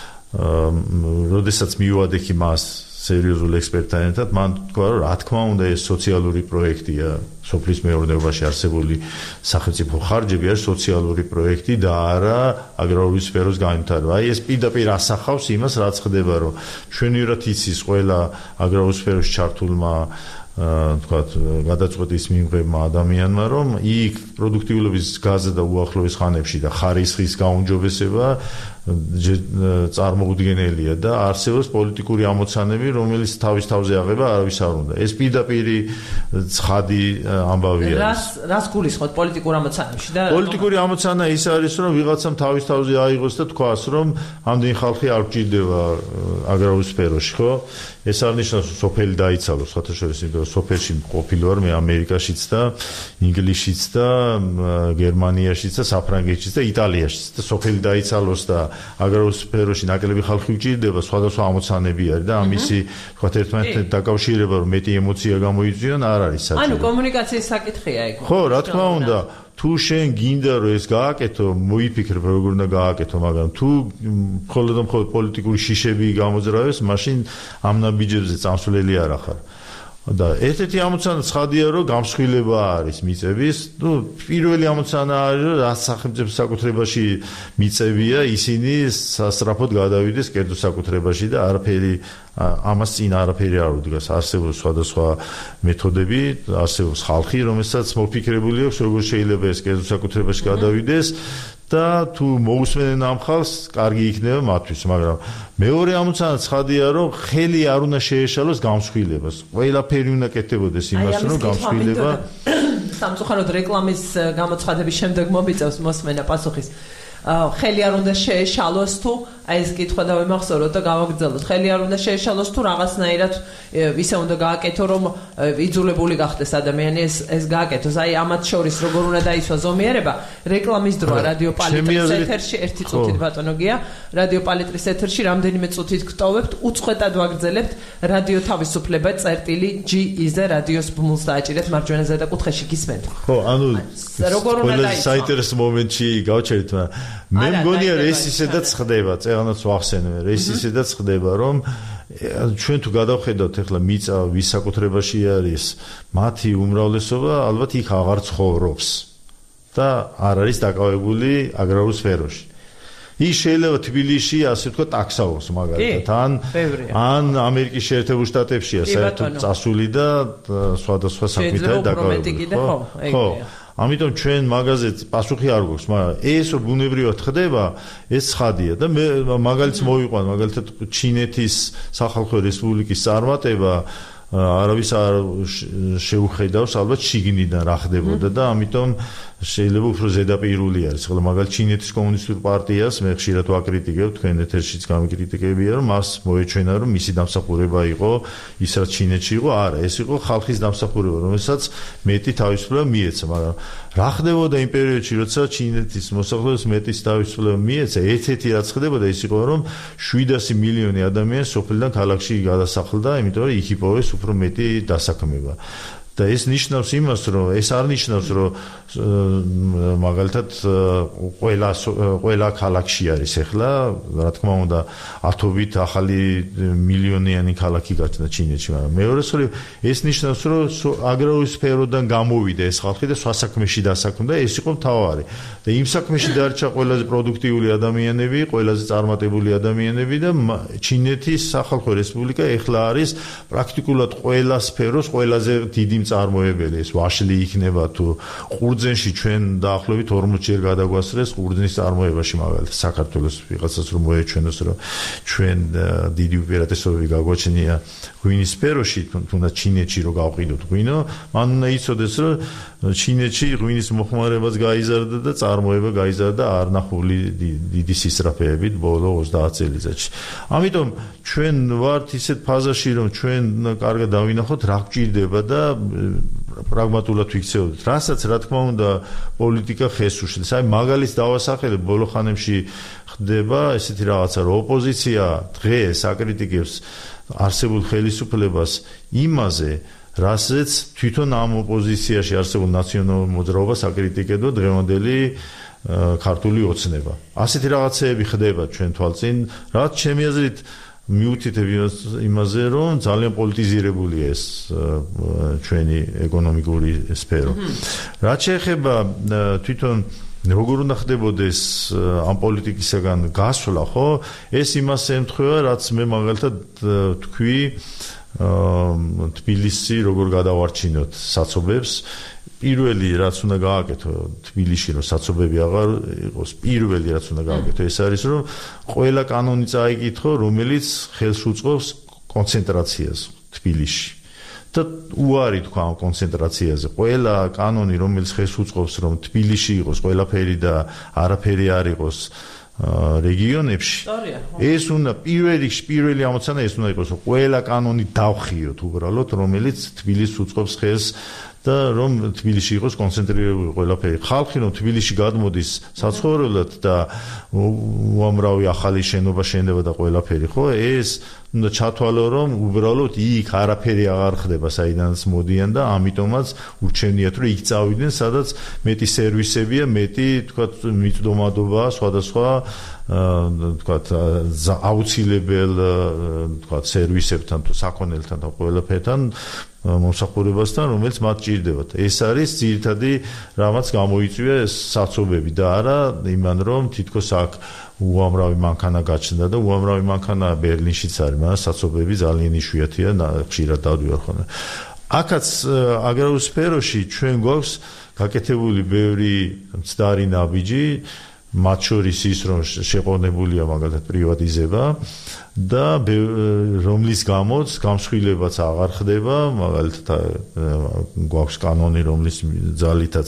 როდესაც მივადექი მას სერიოზულ ექსპერტთან ერთად, მან თქვა, რომ რა თქმა უნდა ეს სოციალური პროექტია, სოფლის მეურნეობაში არსებული სახელმწიფო ხარჯები არის სოციალური პროექტი და არა აგრარული სფეროს განვითარება. აი ეს პირდაპირ ასახავს იმას, რაც ხდება, რომ ჩვენივრად იცის ყველა აგრარულ სფეროში ჩართულმა თქვათ გადაწყვეტის მიმღებმა ადამიანმა რომ იქ პროდუქტიულობის გაზრდა და უახლოეს ხანებში და ხარისხის გაუმჯობესება წარმოუდგენელია და არსებობს პოლიტიკური ამოცანები რომელიც თავის თავზე აღება არავის არ უნდა ეს პირდაპირი ცხადი ამბავია რას რას გულისხმობთ პოლიტიკურ ამოცანებში და პოლიტიკური ამოცანა ის არის რომ ვიღაცამ თავის თავზე აიღოს და თქვას რომ ამდენი ხალხი არ გჭირდება აგრარულ სფეროში ხო ეს არ ნიშნავს რომ სოფელი დაიცალოს ხათაშორის იმიტომ რომ სოფელში ყოფილი ვარ მე ამერიკაშიც და ინგლისშიც და გერმანიაშიც და საფრანგეთშიც და იტალიაშიც და სოფელი დაიცალოს და აგრარულ სფეროში ნაკლები ხალხი გჭირდება სხვადასხვა ამოცანები არის და ამისი თქვათ ერთმანეთთან დაკავშირება რომ მეტი ემოცია გამოიწვიონ არ არის საჭირო. ანუ კომუნიკაციის საკითხია იქ. ხო, რა თქმა უნდა, თუ შენ გინდა რომ ეს გააკეთო, მოიფიქრებ როგორ უნდა გააკეთო, მაგრამ თუ მხოლოდ და მხოლოდ პოლიტიკური შიშები გამოძრავეს, მაშინ ამ ნაბიჯებზე წამსვლელი არ ახარ. და ერთ-ერთი ამოცანა ცხადია რომ გამსხვილება არის მიწების, ну, პირველი ამოცანა არის რომ რაც სახელმწიფო საკუთრებაში მიწებია, ისინი სასწრაფოდ გადავიდეს კერძო საკუთრებაში და არაფერი ამას წინ არაფერი არ უდგას. არსებობს სხვადასხვა მეთოდები, არსებობს ხალხი, რომელსაც მოფიქრებული აქვს როგორ შეიძლება ეს კერძო საკუთრებაში გადავიდეს. და თუ მოусმენენ ამ ხალხს, კარგი იქნება მათთვის, მაგრამ მეორე ამოცანა ცხადია, რომ ხელი არ უნდა შეეშალოს გამსხვილებას. ყველაფერი უნდა კეთდებოდეს იმას, რომ გამსხვილება სამწუხაროდ რეკლამის გამოცხადების შემდეგ მომიწევს მოსმენა პასუხის. ხელი არ უნდა შეეშალოს თუ აი ეს კითხვა და ვიმახსოვროთ და გავაგრძელოთ. ხელი არ უნდა შეეშალოს თუ რაღაცნაირად ისე უნდა გააკეთო, რომ იძულებული გახდეს ადამიანი ეს ეს გააკეთოს. აი ამათ შორის როგორ უნდა დაისვა ზომიერება, რეკლამის დროა რადიო პალიტრის ეთერში ერთი წუთით ბატონო გია, რადიო პალიტრის ეთერში რამდენიმე წუთით გტოვებთ, უწყვეტად ვაგრძელებთ რადიო თავისუფლება წერტილი ჯი ი-ზე რადიოს ბმულს დააჭირეთ მარჯვენა ზედაკუთხეში გისმენთ. ხო, ანუ როგორ უნდა დაისვა? საინტერესო მომენტში გავჩერეთ, მაგრამ მე მგონია ეს ისედაც ხდება, წეღანაც ვახსენებ, ეს ისედაც ხდება, რომ ჩვენ თუ გადავხედავთ ახლა მიწა ვის საკუთრებაში არის, მათი უმრავლესობა ალბათ იქ აღარ ცხოვრობს და არ არის დაკავებული აგრარულ სფეროში. ის შეიძლება თბილისში ასე ვთქვათ ტაქსაოს მაგალითად ან ან ამერიკის შეერთებულ შტატებშია საერთოდ წასული და სხვადასხვა საქმეთან დაკავებული. ხო, ამიტომ ჩვენ მაგაზე პასუხი არ გვაქვს, მაგრამ ეს რო ბუნებრივად ხდება, ეს ცხადია და მე მაგალითს მოვიყვან, მაგალითად ჩინეთის სახალხო რესპუბლიკის წარმატება არავის არ შეუხედავს ალბათ შიგნიდან რა ხდებოდა და ამიტომ შეიძლება უფრო ზედაპირული არის. ხოლო მაგალითად ჩინეთის კომუნისტურ პარტიას მე ხშირად ვაკრიტიკებ, თქვენ ეთერშიც გამიკრიტიკებია, რომ მას მოეჩვენა, რომ მისი დამსახურება იყო ის რაც ჩინეთში იყო, არა, ეს იყო ხალხის დამსახურება, რომელსაც მეტი თავისუფლება მიეცა, მაგრამ რა ხდებოდა იმ პერიოდში, როცა ჩინეთის მოსახლეობას მეტი თავისუფლება მიეცა, ერთ-ერთი რაც ხდებოდა ის იყო, რომ შვიდასი მილიონი ადამიანი სოფლიდან ქალაქში გადასახლდა, იმიტომ რომ იქ იპოვეს უფრო მეტი დასაქმება. და ეს ნიშნავს იმას, რომ ეს არ ნიშნავს, რომ მაგალითად ყველა ყველა ქალაქში არის ახლა, რა თქმა უნდა, ათობით ახალი მილიონიანი ქალაქი გაჩნდა ჩინეთში, მაგრამ მეორე სწორი ეს ნიშნავს, რომ აგრარული სფეროდან გამოვიდა ეს ხალხი და სხვა საქმეში დასაქმდა, ეს იყო მთავარი. და იმ საქმეში დარჩა ყველაზე პროდუქტიული ადამიანები, ყველაზე წარმატებული ადამიანები და ჩინეთის სახალხო რესპუბლიკა ახლა არის პრაქტიკულად ყველა სფეროს ყველაზე დიდი წარმოებელი. ეს ვაშლი იქნება თუ ყურძენში ჩვენ დაახლოებით ორმოც ჯერ გადაგვასწრეს ყურძნის წარმოებაში მაგალითად საქართველოს ვიღაცას რომ მოეჩვენოს რომ ჩვენ დიდი უპირატესობები გაგვაჩნია ღვინის სფეროში, თუნდაც ჩინეთში რო გავყიდოთ ღვინო, მან უნდა იცოდეს, რომ ჩინეთში ღვინის მოხმარებაც გაიზარდა და წარმოება გაიზარდა არნახული დიდი სისწრაფეებით ბოლო ოცდაათ წელიწადში. ამიტომ ჩვენ ვართ ისეთ ფაზაში, რომ ჩვენ კარგად დავინახოთ რა გვჭირდება და პრაგმატულად ვიქცეოდეთ. რასაც რა თქმა უნდა პოლიტიკა ხეს უშლის. აი მაგალითს დავასახელებ, ბოლო ხანებში ხდება ესეთი რაღაცა, რომ ოპოზიცია დღეს აკრიტიკებს არსებულ ხელისუფლებას იმაზე, რასაც თვითონ ამ ოპოზიციაში არსებულ ნაციონალურ მოძრაობას აკრიტიკებდა დღევანდელი ქართული ოცნება. ასეთი რაღაცეები ხდება ჩვენ თვალწინ, რაც ჩემი აზრით მიუთითებ იმაზე, რომ ძალიან პოლიტიზირებულია ეს ჩვენი ეკონომიკური სფერო. რაც შეეხება თვითონ როგორ უნდა ხდებოდეს ამ პოლიტიკისაგან გასვლა, ხო? ეს იმას ემთხვევა, რაც მე მაგალითად თქვი თბილისი როგორ გადავარჩინოთ საცობებს. პირველი რაც უნდა გააკეთო თბილისში, რომ საცობები აღარ იყოს, პირველი რაც უნდა გააკეთო ეს არის, რომ ყველა კანონი წაიკითხო, რომელიც ხელს უწყობს კონცენტრაციას თბილისში. და უარი თქვა ამ კონცენტრაციაზე. ყველა კანონი, რომელიც ხელს უწყობს, რომ თბილისში იყოს ყველაფერი და არაფერი არ იყოს რეგიონებში, ეს უნდა პირველ რიგში პირველი ამოცანა ეს უნდა იყოს, რომ ყველა კანონი დავხიოთ უბრალოდ, რომელიც თბილისს უწყობს ხელს და რომ თბილისში იყოს კონცენტრირებული ყველაფერი. ხალხი რომ თბილისში გადმოდის საცხოვრებლად და უამრავი ახალი შენობა შენდება და ყველაფერი, ხო, ეს უნდა ჩათვალო, რომ უბრალოდ იქ არაფერი აღარ ხდება, საიდანაც მოდიან და ამიტომაც ურჩევნიათ, რომ იქ წავიდნენ, სადაც მეტი სერვისებია, მეტი, თქვათ, მიწდომადობაა, სხვადასხვა, თქვათ, აუცილებელ, თქვათ, სერვისებთან თუ საქონელთან და ყველაფერთან მომსახურებასთან, რომელიც მათ ჭირდებათ. ეს არის ძირითადი რამაც გამოიწვია ეს საცობები და არა იმან, რომ თითქოს აქ უამრავი მანქანა გაჩნდა და უამრავი მანქანა ბერლინშიც არის, მაგრამ საცობები ძალიან იშვიათია, ხშირად დავდივარ ხოლმე. აქაც აგრარულ სფეროში ჩვენ გვაქვს გაკეთებული ბევრი მცდარი ნაბიჯი, მათ შორის ის, რომ შეყოვნებულია მაგალითად პრივატიზება და რომლის გამოც გამსხვილებაც აღარ ხდება, მაგალითად გვაქვს კანონი, რომლის ძალითაც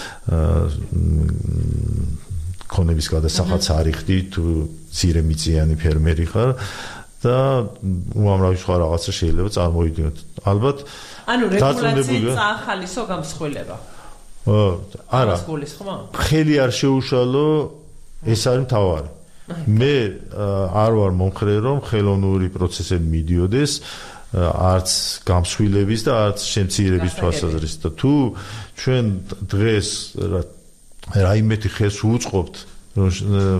ქონების გადასახადს არიხდი, თუ მცირე მიწიანი ფერმერი ხარ და უამრავი სხვა რაღაცა შეიძლება წარმოვიდგინოთ. ალბათ ანუ რეგულაციის წაახალისო გამსხვილება. არა, ხელი არ შეუშალო, ეს არის მთავარი. მე არ ვარ მომხრე, რომ ხელოვნური პროცესები მიდიოდეს არც გამსხვილების და არც შემცირების თვალსაზრისით. და თუ ჩვენ დღეს რაიმეთი ხელს უწყობთ, რომ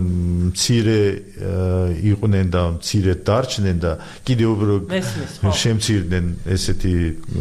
მცირე იყვნენ და მცირე დარჩნენ და კიდევ უფრო შემცირდნენ ესეთი,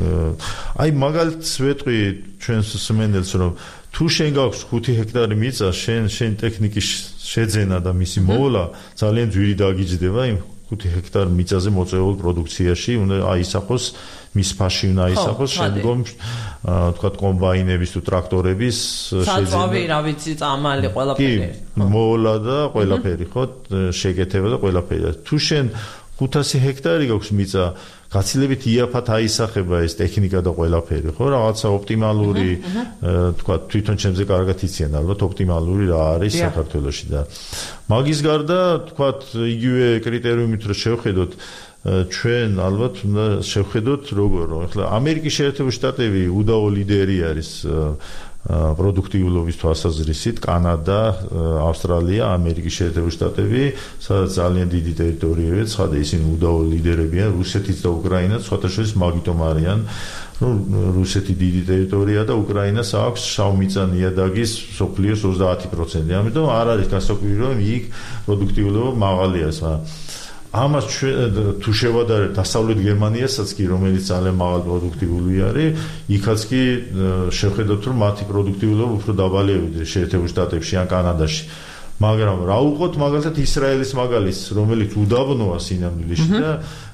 აი მაგალითს ვეტყვი ჩვენს მსმენელს, რომ თუ შენ გაქვს ხუთი ჰექტარი მიწა, შენ შენ ტექნიკის შეძენა და მისი მოვლა ძალიან ძვირი დაგიჯდება იმ ხუთი ჰექტარ მიწაზე მოწეულ პროდუქციაში, უნდა აისახოს მის ფაში უნდა აისახოს, შემდგომ თქვა კომბაინების თუ ტრაქტორების შეძენა. საწვავი, რა ვიცი, წამალი ყველაფერი. მოვლა და ყველაფერი, ხო, შეკეთება და ყველაფერი. თუ შენ ხუთასი ჰექტარი გაქვს მიწა, გაცილებით იაფად აისახება ეს ტექნიკა და ყველაფერი, ხო, რაღაცა ოპტიმალური, თქვა თვითონ ჩემზე კარგად იციან ალბათ ოპტიმალური რა არის საქართველოში და მაგის გარდა, თქვა იგივე კრიტერიუმით რომ შევხედოთ, ჩვენ ალბათ უნდა შევხედოთ როგორ, რომ ახლა ამერიკის შეერთებული შტატები უდაო ლიდერი არის პროდუქტიულობის თვალსაზრისით, კანადა, ავსტრალია, ამერიკის შეერთებული შტატები, სადაც ძალიან დიდი ტერიტორიებია, ცხადა ისინი უდაო ლიდერებია, რუსეთიც და უკრაინაც, სხვათა შორის მაგიტომ არიან, რომ რუსეთი დიდი ტერიტორია და უკრაინას აქვს შავმიწა ნიადაგის მსოფლიოს ოცდაათი პროცენტი. ამიტომ არ არის გასაკვირი, რომ იქ პროდუქტიულობა მაღალი არის, მაგრამ ამას თუ შევადარებთ დასავლეთ გერმანიასაც კი, რომელიც ძალიან მაღალ პროდუქტიული არის, იქაც კი შევხედოთ, რომ მათი პროდუქტიულობა უფრო დაბალია ვიდრე შეერთებულ შტატებში ან კანადაში. მაგრამ რა უყოთ მაგალითად ისრაელის მაგალითს, რომელიც უდაბნოა სინამდვილეში და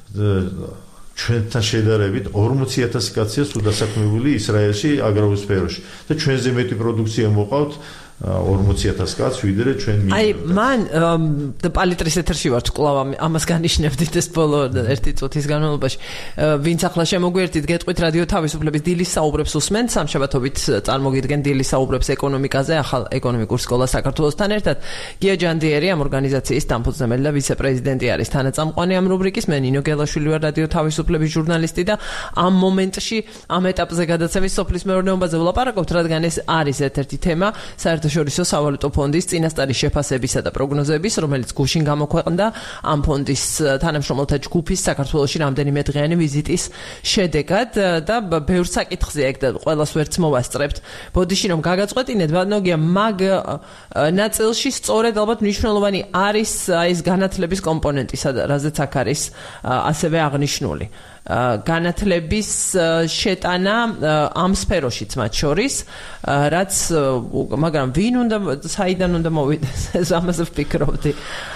ჩვენთან შედარებით ორმოცი ათასი კაცია სულ დასაქმებული ისრაელში აგრარულ სფეროში და ჩვენზე მეტი პროდუქცია მოყავთ ორმოცი ათასი კაც ვიდრე ჩვენ მინიმუმ. აი, მან პალიტრის ეთერში ვართ კლავ ამას განიშნებდით ეს ბოლო ერთი წუთის განმავლობაში. ვინც ახლა შემოგვიერთით, გეტყვით რადიო თავისუფლების დილის საუბრებს უსმენთ, სამშაბათობით წარმოგიდგენ დილის საუბრებს ეკონომიკაზე, ახალ ეკონომიკურ სკოლას საქართველოსთან ერთად. გია ჯანდიერი ამ ორგანიზაციის დამფუძნებელი და ვიცე-პრეზიდენტი არის. თანაწამყვანი ამ რუბრიკის მე ნინო გელაშვილი ვარ, რადიო თავისუფლების ჟურნალისტი და ამ მომენტში, ამ ეტაპზე გადაცემის სოფლის მეურნეობაზე ვლაპარაკობთ, რადგან ეს არის ერთ-ერთი თემა საერთაშორისო სავალუტო ფონდის წინასწარი შეფასებისა და პროგნოზების, რომელიც გუშინ გამოქვეყნდა ამ ფონდის თანამშრომელთა ჯგუფის საქართველოში რამდენიმე დღიანი ვიზიტის შედეგად და ბევრ საკითხზე ეგ და ყველას ვერც მოვასწრებთ. ბოდიში რომ გაგაწყვეტინეთ, ბატონოგია, მაგ ნაწილში სწორედ ალბათ მნიშვნელოვანი არის ეს განათლების კომპონენტი, რაზეც აქ არის ასევე აღნიშნული. განათლების შეტანა ამ სფეროშიც მათ შორის, რაც მაგრამ ვინ უნდა საიდან უნდა მოვიდეს, ეს ამაზე ვფიქრობდი.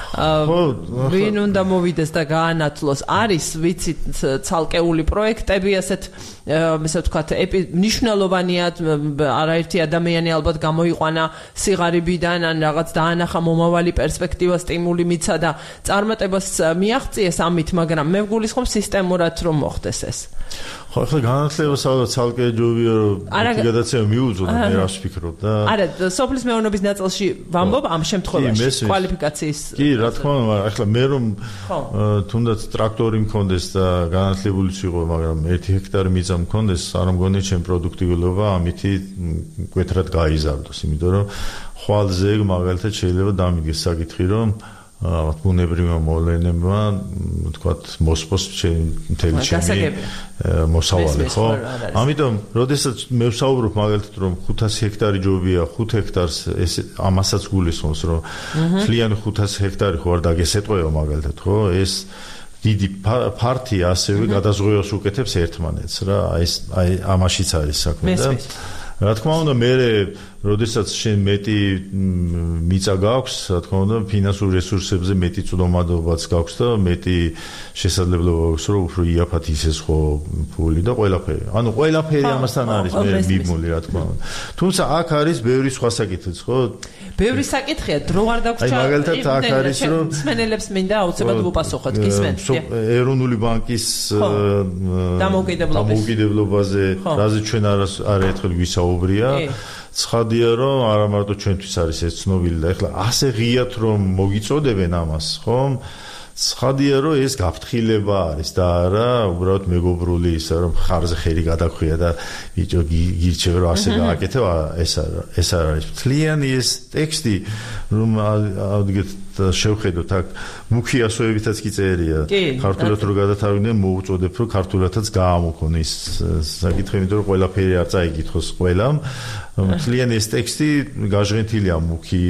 ვინ უნდა მოვიდეს და გაანათლოს, არის ვიცით ცალკეული პროექტები, ასეთ ესე ვთქვათ, მნიშვნელოვანია, არაერთი ადამიანი ალბათ გამოიყვანა სიღარიბიდან ან რაღაც დაანახა მომავალი პერსპექტივა, სტიმული მიცა და წარმატებას მიაღწიეს ამით, მაგრამ მე ვგულისხმობ სისტემურად რომ მოხდეს ეს. ხო, ახლა განათლებას ალბათ ცალკე ჯობია რომ გადაცემა მიუძღოთ, მე რას ვფიქრობ და არა, სოფლის მეურნეობის ნაწილში ვამბობ ამ შემთხვევაში კვალიფიკაციის. კი, რა თქმა უნდა, ახლა მე რომ თუნდაც ტრაქტორი მქონდეს და განათლებულიც ვიყო, მაგრამ ერთი ჰექტარი მიწა მქონდეს, არ მგონია ჩემ პროდუქტიულობა ამითი მკვეთრად გაიზარდოს, იმიტომ რომ ხვალზე მაგალითად შეიძლება დამიგეს საკითხი, რომ ბუნებრივმა მოვლენებმა, თქვათ, მოსპოს მთელი ჩემი მოსავალი, ხო? ამიტომ, როდესაც მე ვსაუბრობ მაგალითად, რომ ხუთასი ჰექტარი ჯობია, ხუთ ჰექტარს ეს ამასაც გულისხმობს, რომ მთლიანი ხუთასი ჰექტარი ხო არ დაგესეტყვეო მაგალითად, ხო? ეს დიდი ფართი ასევე გადაზღვევას უკეთებს ერთმანეთს რა, ეს აი ამაშიც არის საქმე და რა თქმა უნდა მე როდესაც შენ მეტი მიწა გაქვს, რა თქმა უნდა, ფინანსურ რესურსებზე მეტი წვდომადობაც გაქვს და მეტი შესაძლებლობა გაქვს, რომ უფრო იაფად ისეს ხო ფული და ყველაფერი. ანუ ყველაფერი ამასთან არის მე მიმული, რა თქმა უნდა. თუმცა აქ არის ბევრი სხვა საკითხიც, ხო? ბევრი საკითხია, დრო არ დაგვრჩა. აი მაგალითად აქ არის, რომ სმენელებს მინდა აუცილებლად უპასუხოთ, გისმენთ? ეროვნული ბანკის დამოუკიდებლობაზე, რაზე ჩვენ არაერთხელ ვისაუბრია. ცხადია რომ არა მარტო ჩვენთვის არის ეს ცნობილი და ეხლა ასე ღიათ რომ მოგიწოდებენ ამას, ხომ? ცხადია რომ ეს გაფრთხილება არის და არა უბრალოდ მეგობრული ისა რომ ხარზე ხელი გადაქვია და ბიჭო გირჩევ რომ ასე გააკეთებ, ეს ეს არის მთლიანი ეს ტექსტი რომ ავდგეთ შევხედოთ აქ მუქი ასოებითაც კი წერია ქართულად რო გადათავდნენ მოუწოდებ რომ ქართულადაც გაამოქონ ის საკითხი, იმიტომ რომ ყველაფერი არ წაიგითხოს ყველამ. მთლიანი ეს ტექსტი გაჟღენთილია მუქი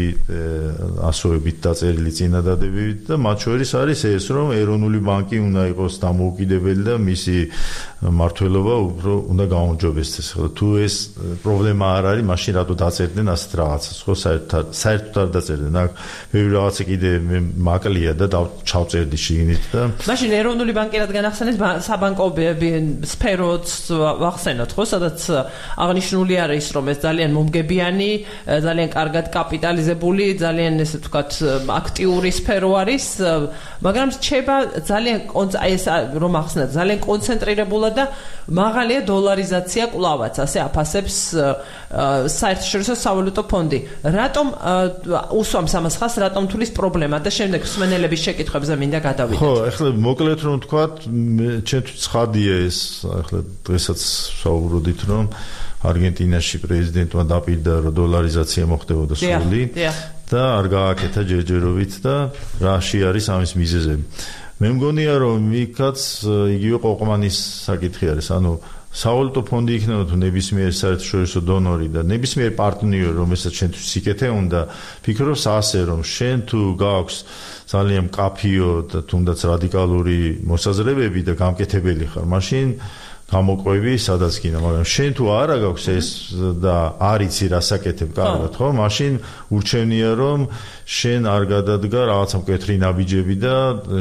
ასოებით დაწერილი წინადადებებით და მათ შორის არის ეს რომ ეროვნული ბანკი უნდა იყოს დამოუკიდებელი და მისი მმართველობა უფრო უნდა გაუმჯობესდეს. თუ ეს პრობლემა არ არის, მაშინ რატო დაწერდნენ ასეთ რაღაცას, ხო? საერთოდ არ დაწერდნენ. აქ ბევრი რაღაცა კიდე მაკლია და ჩავწერდი შიგნით და მაშინ ეროვნული ბანკი რადგან ახსენეთ, საბანკო სფეროც ვახსენოთ, ხო? სადაც აღნიშნული არის რომ ეს ძალიან მომგებიანი, ძალიან კარგად კაპიტალიზებული, ძალიან ესე ვთქვათ აქტიური სფერო არის, მაგრამ რჩება ძალიან აი ეს რომ ახსნათ, ძალიან კონცენტრირებულად და მაღალია დოლარიზაცია კლავაც, ასე აფასებს საერთაშორისო სავალუტო ფონდი. რატომ უსვამს ამას ხას, რატომ თulis პრობლემა და შემდეგ სმენელების შეკითხვებზე მინდა გადავიდეთ. ხო, ახლა მოკლედ რომ ვთქვათ, ჩვენთვის ცხადია ეს, ახლა დღესაც საუბრობდით რომ არგენტინაში პრეზიდენტმა დაპირდა რომ დოლარიზაცია მოხდებოდა სრული და არ გააკეთა ჯერჯერობით და რაში არის ამის მიზეზები. მე მგონია რომ იქაც იგივე ყოყმანის საკითხი არის, ანუ სავალუტო ფონდი იქნება თუ ნებისმიერ საერთაშორისო დონორი და ნებისმიერ პარტნიორი, რომელსაც შენთვის სიკეთე უნდა, ფიქრობს ასე რომ შენ თუ გაქვს ძალიან მკაფიო და თუნდაც რადიკალური მოსაზრებები და გამკეთებელი ხარ, მაშინ გამოყვები სადაც გინდა, მაგრამ შენ თუ არა გაქვს ეს და არ იცი რა საკეთებ კარგად, ხო? მაშინ ურჩევნია რომ შენ არ გადადგა რაღაცა მკვეთრი ნაბიჯები და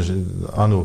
ანუ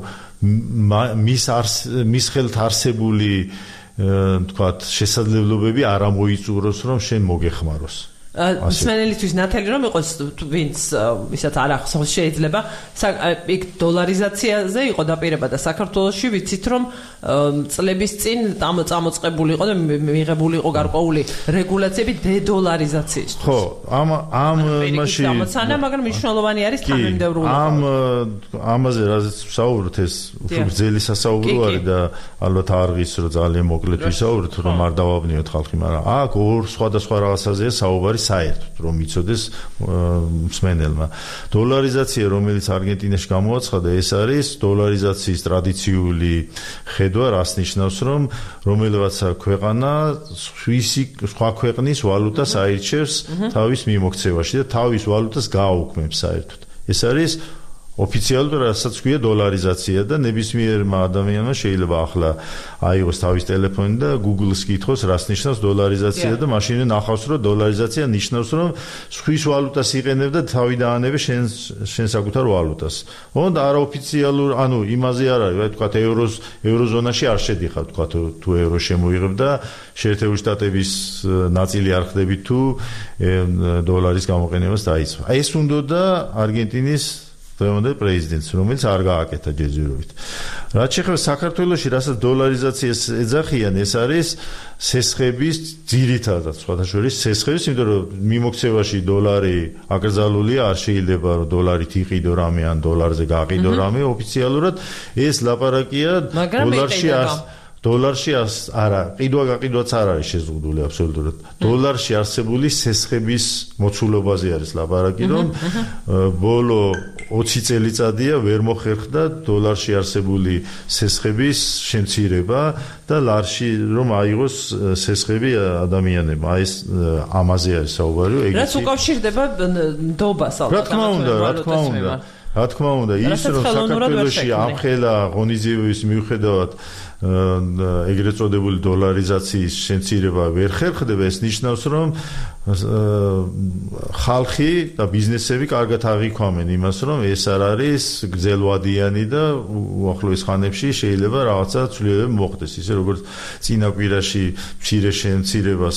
მის მის ხელთ არსებული თქვათ შესაძლებლობები არ ამოიწუროს რომ შენ მოგეხმაროს. მსმენელისთვის ნათელი რომ იყოს ვინც ისაც არ ახსოვს შეიძლება იქ დოლარიზაციაზე იყო დაპირება და საქართველოში ვიცით რომ წლების წინ წამოწყებული იყო და მიღებული იყო გარკვეული რეგულაციები დედოლარიზაციის. ხო, ამ ამ მასში ამოცანა, მაგრამ მნიშვნელოვანი არის თანმიმდევრულობა. ამ ამაზე რაზეც ვსაუბრობთ ეს უფრო გრძელი სასაუბრო არის და ალბათ არ ღირს რომ ძალიან მოკლედ ვისაუბროთ რომ არ დავაბნიოთ ხალხი, მაგრამ აქ ორ სხვადასხვა რაღაცაზეა საუბარი საერთოდ რომ იცოდეს მსმენელმა. დოლარიზაცია, რომელიც არგენტინაში გამოაცხადა, ეს არის დოლარიზაციის ტრადიციული ხედვა, რას ნიშნავს, რომ რომელიღაცა ქვეყანა სხვა ქვეყნის ვალუტას აირჩევს თავის მიმოქცევაში და თავის ვალუტას გააუქმებს საერთოდ. ეს არის ოფიციალურად რასაც ქვია დოლარიზაცია და ნებისმიერმა ადამიანმა შეიძლება ახლა აიღოს თავის ტელეფონი და Google-ს კითხოს რას ნიშნავს დოლარიზაცია და მაშინ ნახავს რომ დოლარიზაცია ნიშნავს რომ სხვის ვალუტას იყენებ და თავი დაანებე შენ შენ საკუთარ ვალუტას. ოღონდ არაოფიციალურ, ანუ იმაზე არ არის, ვთქვათ ევროს ევროზონაში არ შედიხარ, ვთქვათ თუ ევრო შემოიღებ და შეერთებული შტატების ნაწილი არ ხდები თუ დოლარის გამოყენებას დაიწყო. ეს უნდოდა არგენტინის დღევანდელ პრეზიდენტს, რომელიც არ გააკეთა ჯერჯერობით. რაც შეეხება საქართველოში, რასაც დოლარიზაციას ეძახიან, ეს არის სესხების ძირითადად, სხვათა შორის სესხების, იმიტომ რომ მიმოქცევაში დოლარი აკრძალულია, არ შეიძლება რომ დოლარით იყიდო რამე ან დოლარზე გაყიდო რამე ოფიციალურად, ეს ლაპარაკია დოლარში დოლარში არა, ყიდვა გაყიდვაც არ არის შეზღუდული აბსოლუტურად. დოლარში არსებული სესხების მოცულობაზე არის ლაპარაკი, რომ ბოლო ოცი წელიწადია ვერ მოხერხდა დოლარში არსებული სესხების შემცირება და ლარში რომ აიღოს სესხები ადამიანებმა. აი ეს ამაზე არის საუბარი, ეგეც. რაც უკავშირდება ნდობას ალბათ. რა თქმა უნდა, რა თქმა უნდა. რა თქმა უნდა, ის რომ საქართველოში ამხელა ღონისძიებების მიუხედავად ეგრეთ წოდებული დოლარიზაციის შემცირება ვერ ხერხდება, ეს ნიშნავს, რომ ხალხი და ბიზნესები კარგად აღიქვამენ იმას, რომ ეს არ არის გრძელვადიანი და უახლოეს ხანებში შეიძლება რაღაცა ცვლილებები მოხდეს, ისე როგორც წინა კვირაში მცირე შემცირებას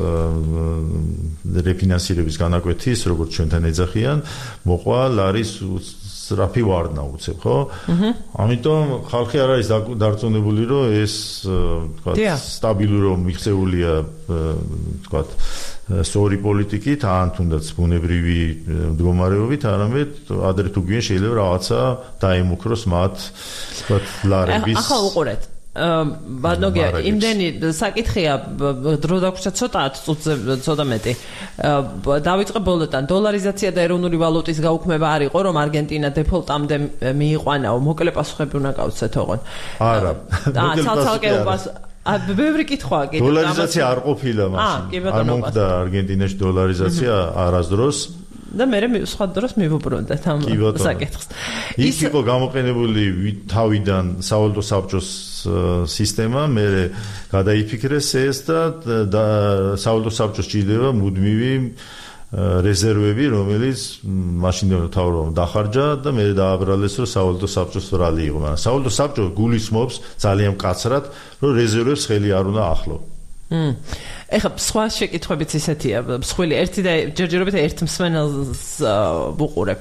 რეფინანსირების განაკვეთის, როგორც ჩვენთან ეძახიან, მოყვა ლარის სწრაფი ვარდნა უცებ, ხო? ამიტომ ხალხი არ არის დარწმუნებული, რომ ეს თქვათ სტაბილური რომ მიღწეულია თქვათ სწორი პოლიტიკით, ან თუნდაც ბუნებრივი მდგომარეობით, არამედ ადრე თუ გვიან შეიძლება რაღაცა დაემუქროს მათ თქვათ ლარების. ახლა უყურეთ. ბანოგია, იმდენი საკითხია, დრო დაგვრჩა ცოტა წუთზე ცოტა მეტი. დავიწყე ბოლოდან, დოლარიზაცია და ეროვნული ვალუტის გაუქმება არ იყო, რომ არგენტინა დეფოლტამდე მიიყვანაო, მოკლე პასუხები უნდა გავცეთ ოღონ. არა, მოკლე პასუხი. ბევრი კითხვაა კიდე. დოლარიზაცია არ ყოფილა მაშინ. არ მომხდა არგენტინაში დოლარიზაცია არასდროს. და მე სხვა დროს მივუბრუნდეთ ამ საკითხს. ის იყო გამოყენებული თავიდან სავალუტო საბჭოს სისტემა, მე გადაიფიქრეს ეს და სავალუტო საბჭოს ჭირდება მუდმივი რეზერვები, რომელიც მაშინ თავრობამ დახარჯა და მე დააბრალეს, რომ სავალუტო საბჭოს რალი იყო, მაგრამ სავალუტო საბჭო გულისხმობს ძალიან მკაცრად, რომ რეზერვებს ხელი არ უნდა ახლო. მმ. ეხლა სხვა შეკითხვებიც ისეთია, მსხვილი ერთი და ჯერჯერობით ერთ მსმენელს ვუყურებ.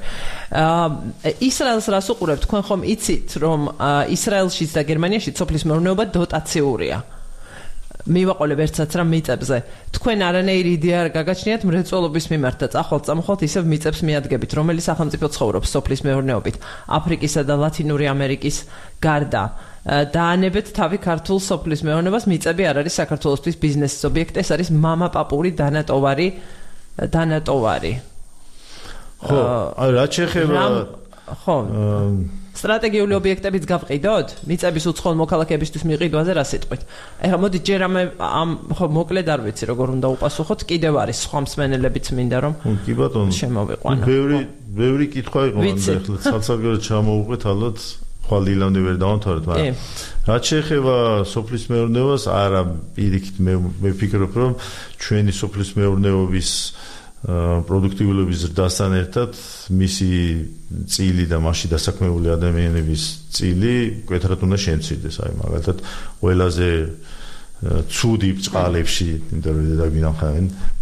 ისრაელს რას უყურებ? თქვენ ხომ იცით, რომ ისრაელშიც და გერმანიაშიც სოფლის მეურნეობა დოტაციურია. მივაყოლებ ერთსაც რა მიწებზე. თქვენ არანაირი იდეა არ გაგაჩნიათ მრეწველობის მიმართ და წახვალ წამხვალ ისევ მიწებს მიადგებით, რომელი სახელმწიფო ცხოვრობს სოფლის მეურნეობით, აფრიკისა და ლათინური ამერიკის გარდა. დაანებეთ თავი ქართულ სოფლის მეურნეობას, მიწები არ არის საქართველოსთვის ბიზნესის ობიექტი, ეს არის მამა პაპური დანატოვარი დანატოვარი. ხო, რა შეეხება ხო სტრატეგიული ობიექტებიც გავყიდოთ? მიწების უცხოელ მოქალაქეებისთვის მიყიდვაზე რა სიტყვით? ეხლა მოდი ჯერ ამ ხო მოკლედ არ ვიცი როგორ უნდა უპასუხოთ, კიდევ არის სხვა მსმენელებიც მინდა რომ კი ბატონო შემოვიყვანო. ბევრი ბევრი კითხვა იყო, ეხლა ცალ-ცალკე ჩამოვუყვეთ, ალბათ ხვალ დილამდე ვერ დავამთავრეთ, მაგრამ რაც შეეხება სოფლის მეურნეობას, არა პირიქით მე ვფიქრობ, რომ ჩვენი სოფლის მეურნეობის პროდუქტიულობის ზრდასთან ერთად მისი წილი და მასში დასაქმებული ადამიანების წილი მკვეთრად უნდა შემცირდეს. აი მაგალითად ყველაზე ცუდი ბწყალებში, იმიტომ რომ დაგინახავენ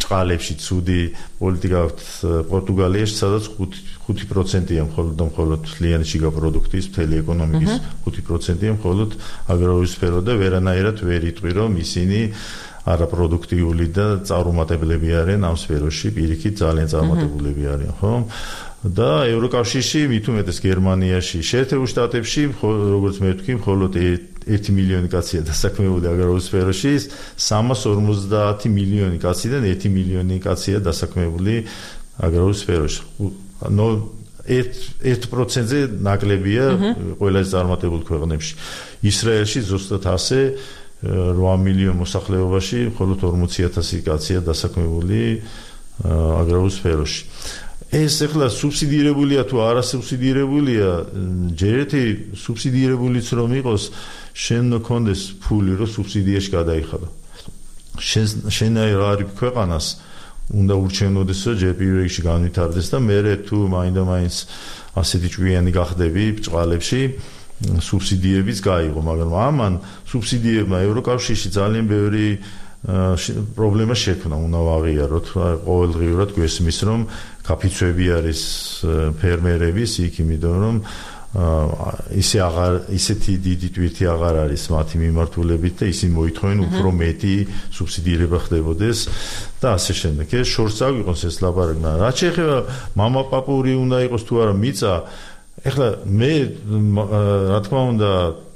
ჭყალებში ცუდი პოლიტიკა აქვს პორტუგალიაში, სადაც ხუთი პროცენტია მხოლოდ და მხოლოდ ლიანი შიგა პროდუქტის მთელი ეკონომიკის ხუთი პროცენტია მხოლოდ აგრარული სფერო და ვერანაირად ვერ იტყვი რომ ისინი არაპროდუქტიული და წარუმატებლები არიან ამ სფეროში, პირიქით ძალიან წარუმატებლები არიან, ხო? და ევროკავშირში, მით უმეტეს გერმანიაში, შეერთებულ შტატებში, როგორც მე ვთქვი, მხოლოდ ერთი მილიონი კაცია დასაქმებული აგრარულ სფეროში, სამას ორმოცდაათი მილიონი კაციდან ერთი მილიონი კაცია დასაქმებული აგრარულ სფეროში. ნუ ერთ პროცენტზე ნაკლებია ყველაზე წარმატებულ ქვეყნებში. ისრაელში ზუსტად ასე რვა მილიონ მოსახლეობაში მხოლოდ ორმოცი ათასი კაცია დასაქმებული აგრარულ სფეროში. ეს ახლა სუბსიდირებულია თუ არა სუბსიდირებულია, ჯერ ერთი სუბსიდირებულიც რომ იყოს, შენ მქონდეს ფული რომ სუბსიდიაში გადაიხადო. შენ შენაირ არის ქვეყანას უნდა ურჩევნოდეს რომ ჯერ პირველ რიგში განვითარდეს და მერე თუ მაინდა-მაინც ასეთი ჭკვიანი გახდები ბჭყალებში სუბსიდიებიც გაიღო, მაგრამ ამან სუბსიდიებმა ევროკავშირში ძალიან ბევრი პრობლემა შექმნა, უნდა ვაღიაროთ, ყოველდღიურად გვესმის რომ კაფიცვები არის ფერმერების იქ, იმიტომ რომ ისე აღარ ისეთი დიდი ტვირთი აღარ არის მათი მიმართულებით და ისინი მოითხოვენ უფრო მეტი სუბსიდირება ხდებოდეს და ასე შემდეგ. ეს შორს აგვიყოს ეს ლაპარაკი, რაც შეეხება მამაპაპური უნდა იყოს თუ არა მიწა, ეხლა მე რა თქმა უნდა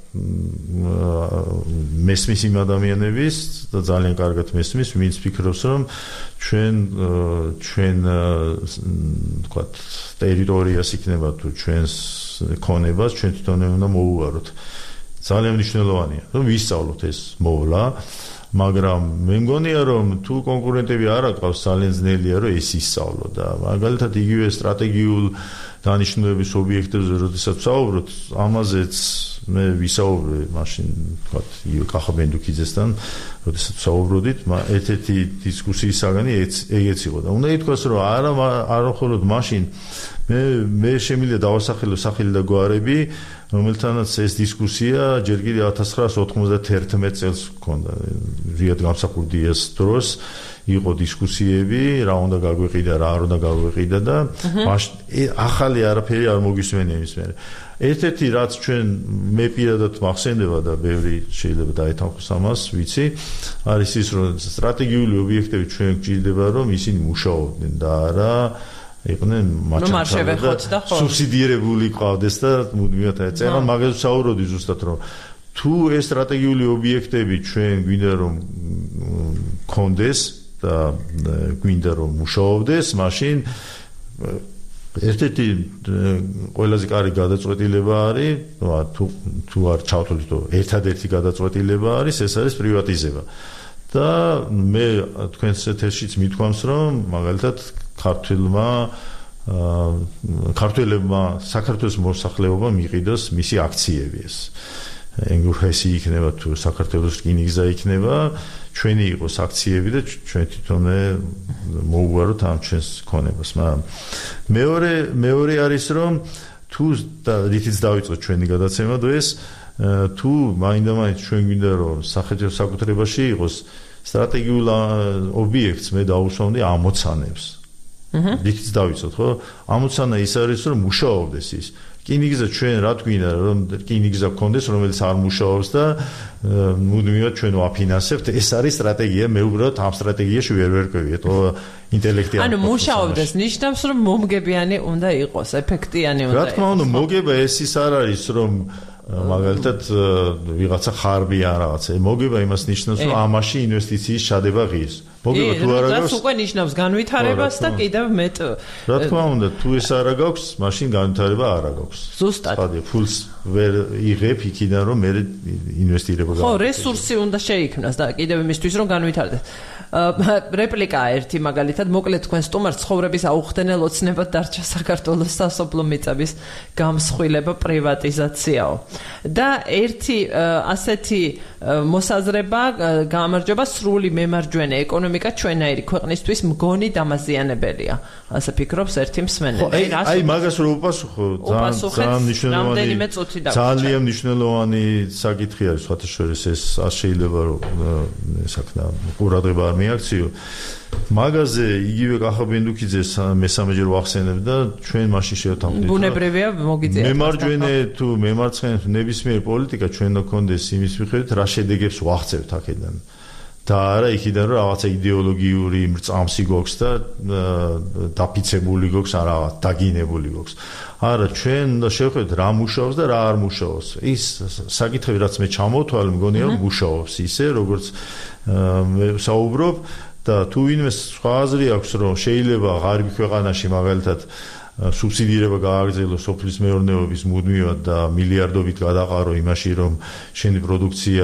მესმის იმ ადამიანების და ძალიან კარგად მესმის, ვინც ფიქრობს რომ ჩვენ ჩვენ ვთქვათ ტერიტორიას იქნება თუ ჩვენს ქონებას ჩვენ თვითონ უნდა მოუვაროთ. ძალიან მნიშვნელოვანია რომ ვისწავლოთ ეს მოვლა, მაგრამ მე მგონია რომ თუ კონკურენტები არ აყავს ძალიან ძნელია რომ ეს ისწავლო და მაგალითად იგივე სტრატეგიულ დანიშნულების ობიექტებზე როდესაც ვსაუბრობთ, ამაზეც მე ვისაუბრე მაშინ ვთქვათ კახაბენდუკიძესთან, როდესაც ვსაუბრობდით, ერთ-ერთი დისკუსიის საგანი ეგეც იყო და უნდა ითქვას რომ არა არა მხოლოდ მაშინ მე მე შემიძლია დავასახელო სახელი და გვარები, რომელთანაც ეს დისკუსია ჯერ კიდევ ათას ცხრაასი ოთხმოცდაათი წელს ჰქონდა, ზიად გამსახურდიას დროს იყო დისკუსიები, რა უნდა გაგვეყიდა, რა არ უნდა გაგვეყიდა და ახალი არაფერი არ მოგვისმენია იმის მერე. ერთ-ერთი რაც ჩვენ მე პირადად მახსენდება და ბევრი შეიძლება დაეთანხმოს ამას, ვიცი, არის ის რომ სტრატეგიული ობიექტები ჩვენ გვჭირდება რომ ისინი მუშაობდნენ და არა იყვნენ მაჩანჩალო და სუბსიდირებული ყავდეს და მუდმივად ეწერან მაგას ვსაუბრობდი ზუსტად რომ თუ ეს სტრატეგიული ობიექტები ჩვენ გვინდა რომ გქონდეს და გვინდა რომ მუშაობდეს, მაშინ ერთ-ერთი ყველაზე კარგი გადაწყვეტილება არის, თუ თუ არ ჩავთვლით, ერთადერთი გადაწყვეტილება არის, ეს არის პრივატიზება. და მე თქვენს ეთერშიც მithქვამს, რომ მაგალითად ქართველმა ქართველებმა საქართველოს მოსახლეობა მიყიდოს მისი აქციები ეს. ენგურჰესი იქნება თუ საქართველოს რკინიგზა იქნება, ჩვენი იყოს აქციები და ჩვენ თვითონვე მოუვაროთ ამ ჩვენს ქონებას. მაგრამ მეორე მეორე არის რომ თუ და რითიც დავიწყოთ ჩვენი გადაცემა დღეს, თუ მაინდა-მაინც ჩვენ გვინდა რომ სახელმწიფო საკუთრებაში იყოს სტრატეგიულ ობიექტს მე დაუსვამდი ამოცანებს. რითიც დავიწყოთ, ხო? ამოცანა ის არის რომ მუშაობდეს ის. რკინიგზა ჩვენ რა გვინდა რომ რკინიგზა გქონდეს, რომელიც არ მუშაობს და მუდმივად ჩვენ ვაფინანსებთ, ეს არის სტრატეგია, მე უბრალოდ ამ სტრატეგიაში ვერ ვერკვევი, ეტო ინტელექტიანი. ანუ მუშაობდეს ნიშნავს რომ მომგებიანი უნდა იყოს, ეფექტიანი უნდა რა იყოს. თქმა უნდა, მოგება ეს ის არ არის რომ მაგალითად ვიღაცა ხარბი ან რაღაცა. მოგება იმას ნიშნავს რომ ამაში ინვესტიციის ჩადება ღირს. მოგება თუ არა გაქვს, უკვე ნიშნავს განვითარებას და კიდევ მეტ. რა თქმა უნდა, თუ ეს არა გაქვს, მაშინ განვითარება არა გაქვს. ზუსტად. ხადი ფულს ვერ იღებ იქიდან რომ მე ინვესტირება გაქვს. ხო, რესურსი უნდა შეიქმნას და კიდევ იმისთვის რომ განვითარდეს. რეპლიკა ერთი მაგალითად, მოკლედ თქვენ სტუმარს ცხოვრების აუხდენელ ოცნებად დარჩა საქართველოს სასოფლო მიწების გამსხვილება, პრივატიზაციაო. და ერთი ასეთი მოსაზრება გამარჯობა სრული მემარჯვენე ეკონომიკა ჩვენაირი ქვეყნისთვის მგონი დამაზიანებელია. ასე ფიქრობს ერთი მსმენელი. აი მაგას რო უპასუხო, ძალიან მნიშვნელოვანი ძალიან მნიშვნელოვანი საკითხი არის, სხვათა შორის ეს არ შეიძლება რომ საქმე ყურადღება არ მეაქციო მაგაზე იგივე კახაბენდუქიძეს მესამეჯერ ვახსენებ და ჩვენ მაშინ შევთანხმდით ბუნებრივია მოგიწია მემარჯვენე თუ მემარცხენე თუ ნებისმიერ პოლიტიკა ჩვენ გქონდეს იმის მიხედვით რა შედეგებს ვაღწევთ აქედან და არა იქიდან რომ რაღაცა იდეოლოგიური მრწამსი გვაქვს და დაფიცებული გვაქვს ან რაღაც დაგინებული გვაქვს არა ჩვენ უნდა შევხედოთ რა მუშაობს და რა არ მუშაობს ის საკითხები რაც მე ჩამოვთვალე მგონია რომ მუშაობს ისე როგორც მე საუბრობ და თუ ვინმე სხვა აზრი აქვს რომ შეიძლება ღარიბ ქვეყანაში მაგალითად სუბსიდირება გააგრძელოს სოფლის მეურნეობის მუდმივად და მილიარდობით გადაყარო იმაში რომ შენი პროდუქცია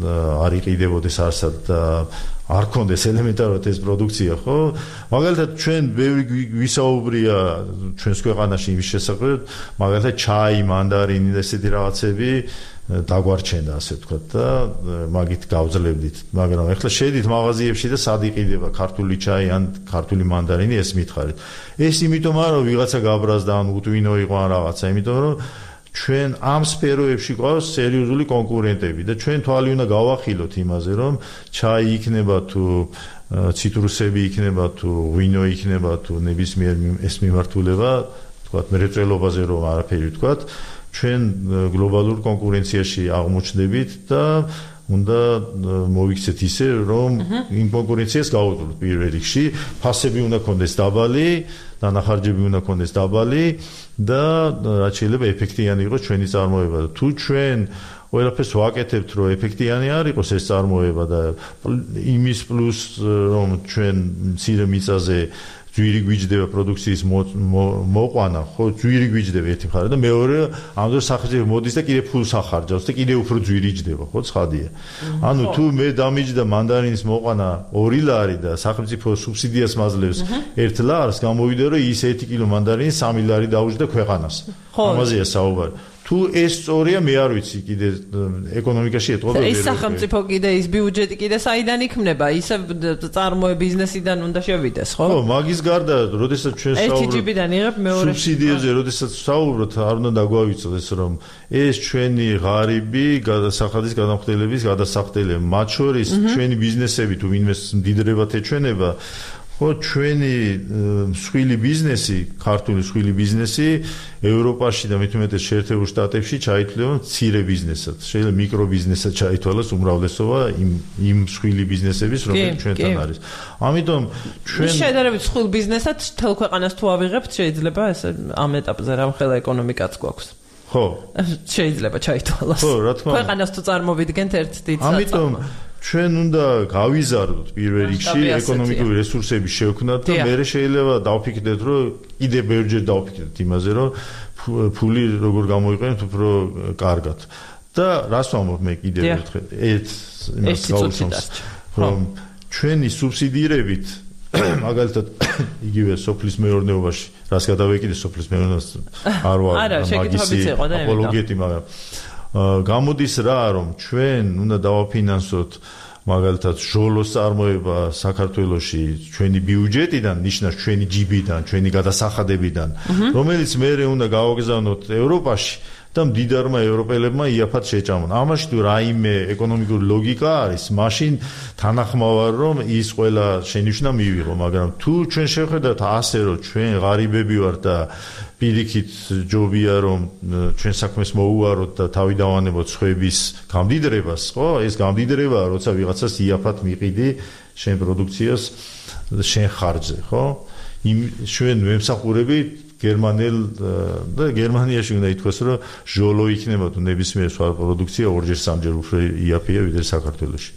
არ იყიდებოდეს არსად და არ კონდეს ელემენტარულად ეს პროდუქცია ხო მაგალითად ჩვენ ბევრი გვისაუბრია ჩვენს ქვეყანაში იმის შესახებ მაგალითად ჩაი მანდარინი და ესეთი რაღაცები დაგვარჩენდა ასე ვთქვათ და მაგით გავძლებდით მაგრამ ახლა შედით მაღაზიებში და სად იყიდება ქართული ჩაი ან ქართული მანდარინი ეს მითხარით ეს იმიტომ არა ვიღაცა გაბრაზდა ან უტვინო იყო ან რაღაცა იმიტომ რომ ჩვენ ამ სფეროებში ყავს სერიოზული კონკურენტები და ჩვენ თვალი უნდა გავახილოთ იმაზე რომ ჩაი იქნება თუ ციტრუსები იქნება თუ ღვინო იქნება თუ ნებისმიერ ეს მიმართულება ვთქვათ მრეწველობაზე რომ არაფერი ვთქვათ ჩვენ გლობალურ კონკურენციაში აღმოჩნდებით და უნდა მოვიქცეთ ისე რომ იმ კონკურენციას გავუძლოთ პირველ რიგში ფასები უნდა კონდეს დაბალი დანახარჯები უნდა კონდეს დაბალი და რაც შეიძლება ეფექტიანი იყოს ჩვენი წარმოება და თუ ჩვენ ყველაფერს ვაკეთებთ რომ ეფექტიანი არ იყოს ეს წარმოება და იმის პლუს რომ ჩვენ მცირე მიწაზე ძვირი გვიჯდება პროდუქციის მოყვანა, ხო, ძვირი გვიჯდება ერთი მხარე და მეორე ამ დროს სახელმწიფო მოდის და კიდე ფულს ახარჯავს და კიდე უფრო ძვირი იჯდება, ხო, ცხადია. ანუ თუ მე დამიჯდა მანდარინის მოყვანა ორი ლარი და სახელმწიფო სუბსიდიას მაძლევს ერთ ლარს, გამოვიდა რომ ის ერთი კილო მანდარინი სამი ლარი დაუჯდა ქვეყანას. ამაზეა საუბარი. თუ ეს სწორია მე არ ვიცი კიდე ეკონომიკაში ეთყობა ვერ ეს სახელმწიფო კიდე ის ბიუჯეტი კიდე საიდან იქმნება ისე წარმოე ბიზნესიდან უნდა შევიდეს ხო ხო მაგის გარდა როდესაც ჩვენ საუბრობთ ერთი ჯიბიდან იღებ მეორე სუბსიდიაზე როდესაც საუბრობთ არ უნდა დაგვავიწყდეს რომ ეს ჩვენი ღარიბი გადასახადის გადამხდელების გადასახდელია მათ შორის ჩვენი ბიზნესები თუ ვინმე მდიდრებათ ეჩვენება ხო ჩვენი მსხვილი ბიზნესი, ქართული მსხვილი ბიზნესი ევროპაში და მით უმეტეს შეერთებულ შტატებში ჩაითვლება მცირე ბიზნესად. შეიძლება მიკრო ბიზნესად ჩაითვალოს უმრავლესობა იმ იმ მსხვილი ბიზნესების, რომელიც ჩვენთან არის. ამიტომ ჩვენ შედარებით მსხვილ ბიზნესად თელ ქვეყანას თუ ავიღებთ, შეიძლება ესე ამ ეტაპზე რამხელა ეკონომიკაც გვაქვს. ხო. შეიძლება ჩაითვალოს. ხო, რა თქმა უნდა. ქვეყანას თუ წარმოვიდგენთ ერთ დიდ საწარმოებს. ამიტომ ჩვენ უნდა გავიზარდოთ პირველ რიგში ეკონომიკური რესურსების შევქმნათ და მე შეიძლება დავფიქრდეთ რომ კიდე ბევრჯერ დავფიქრდეთ იმაზე რომ ფული როგორ გამოიყენოთ უფრო კარგად და რას ვამბობ მე კიდევ ერთხელ ერთ იმას გავუსვამს რომ ჩვენი სუბსიდირებით მაგალითად იგივე სოფლის მეურნეობაში რას გადავეკიდე სოფლის მეურნეობას არ ვარ მაგისი აპოლოგეტი მაგრამ გამოდის რა რომ ჩვენ უნდა დავაფინანსოთ მაგალითად ჟოლოს წარმოება საქართველოში ჩვენი ბიუჯეტიდან ნიშნავს ჩვენი ჯიბიდან ჩვენი გადასახადებიდან რომელიც მეორე უნდა გავაგზავნოთ ევროპაში და მდიდარმა ევროპელებმა იაფად შეჭამონ. ამაში თუ რაიმე ეკონომიკური ლოგიკა არის, მაშინ თანახმავარ რომ ის ყველა შენიშვნა მივიღო, მაგრამ თუ ჩვენ შევხედავთ ასე რომ ჩვენ ღარიბები ვართ და პირიქით ჯობია რომ ჩვენ საქმეს მოუაროთ და თავი დავანებოთ სხვების გამდიდრებას, ხო? ეს გამდიდრება როცა ვიღაცას იაფად მიყიდი შენ პროდუქციას შენ ხარჯზე, ხო? იმ ჩვენ მემსახურები გერმანელ და გერმანიაში უნდა ითქვას რომ ჟოლო იქნება თუ ნებისმიერ სხვა პროდუქცია ორჯერ სამჯერ უფრო იაფია ვიდრე საქართველოში.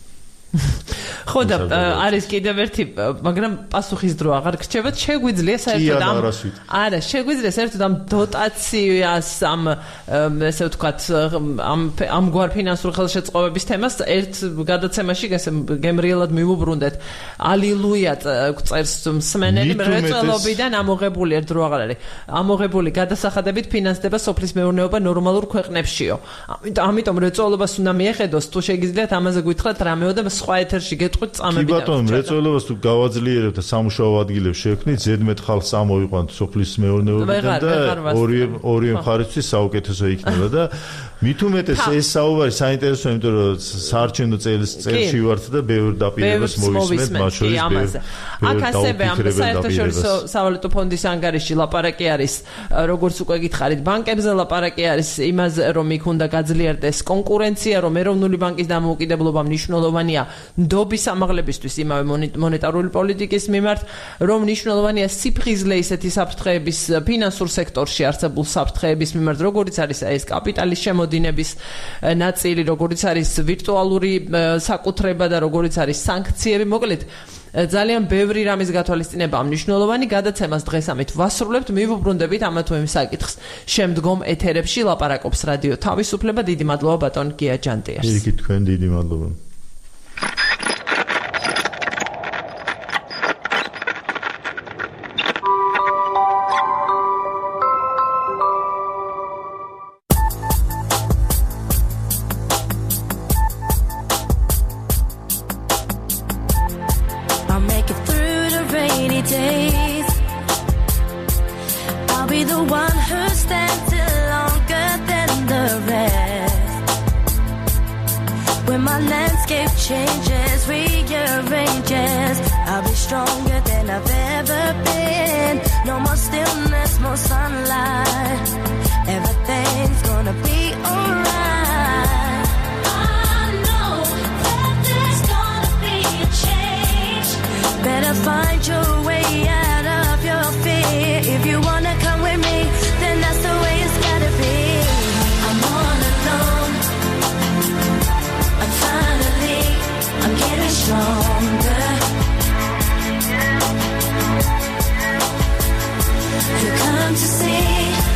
ხო და არის კიდევ ერთი მაგრამ პასუხის დრო აღარ გრჩებათ შეგვიძლია საერთოდ ამ არა შეგვიძლია საერთოდ ამ დოტაციას ამ ესე ვთქვათ ამ ამგვარ ფინანსურ ხელშეწყობების თემას ერთ გადაცემაში გემრიელად მივუბრუნდეთ ალილუია წერს მსმენელი მრეწველობიდან ამოღებული ერთ დრო აღარ არის ამოღებული გადასახადებით ფინანსდება სოფლის მეურნეობა ნორმალურ ქვეყნებშიო ამიტომ მრეწველობას უნდა მიეხედოს თუ შეგიძლიათ ამაზე გითხრათ რამეო და სხვა ეთერში გეტყვით წამები. კი ბატონო, მრეწველობას თუ გავაძლიერებთ და სამუშაო ადგილებს შევქმნით, ზედმეტ ხალხს ამოვიყვანთ სოფლის მეურნეობიდან და ორი ორი მხარისთვის საუკეთესო იქნება და მით უმეტეს ეს საუბარი საინტერესოა, იმიტომ რომ საარჩევნო წელს წელში ვართ და ბევრ დაპირებას მოვისმენთ მათ შორის ბევრ. აქ ასევე ამ საერთაშორისო სავალუტო ფონდის ანგარიში ლაპარაკი არის, როგორც უკვე გითხარით, ბანკებზე ლაპარაკი არის იმაზე, რომ იქ უნდა გაძლიერდეს კონკურენცია, რომ ეროვნული ბანკის დამოუკიდებლობა მნიშვნელოვანია ნდობის ამაღლებისთვის იმავე მონეტარული პოლიტიკის მიმართ, რომ მნიშვნელოვანია სიფხიზლე ისეთი საფრთხეების ფინანსურ სექტორში არსებულ საფრთხეების მიმართ, როგორც არის ეს კაპიტალის შემოდინების ნაწილი, როგორც არის ვირტუალური საკუთრება და როგორც არის სანქციები. მოკლედ ძალიან ბევრი რამის გათვალისწინება მნიშვნელოვანი. გადაცემას დღეს ამით ვასრულებთ. მივუბრუნდებით ამა თუ იმ საკითხს შემდგომ ეთერებში. ლაპარაკობს რადიო თავისუფლება. დიდი მადლობა ბატონ გია ჯანტიას. იქით თქვენ დიდი მადლობა. Changes, rearranges. I'll be stronger than I've ever been. No more stillness, more sunlight. Everything's gonna be alright. I know that there's gonna be a change. Better find your way out of your fear. If you wanna come with me, then that's the way it's gotta be. I'm all alone. I'm finally I'm getting stronger. You come to see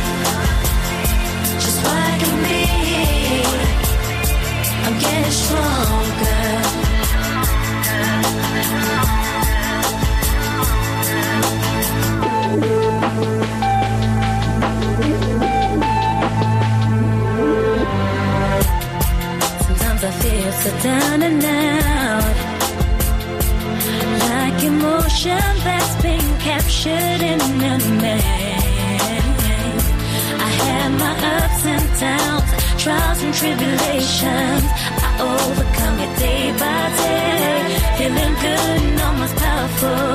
just what I can be. I'm getting stronger. Sometimes I feel so down and out, like emotion that's been captured in a maze. I had my ups and downs, trials and tribulations. I overcome it day by day, feeling good and almost powerful.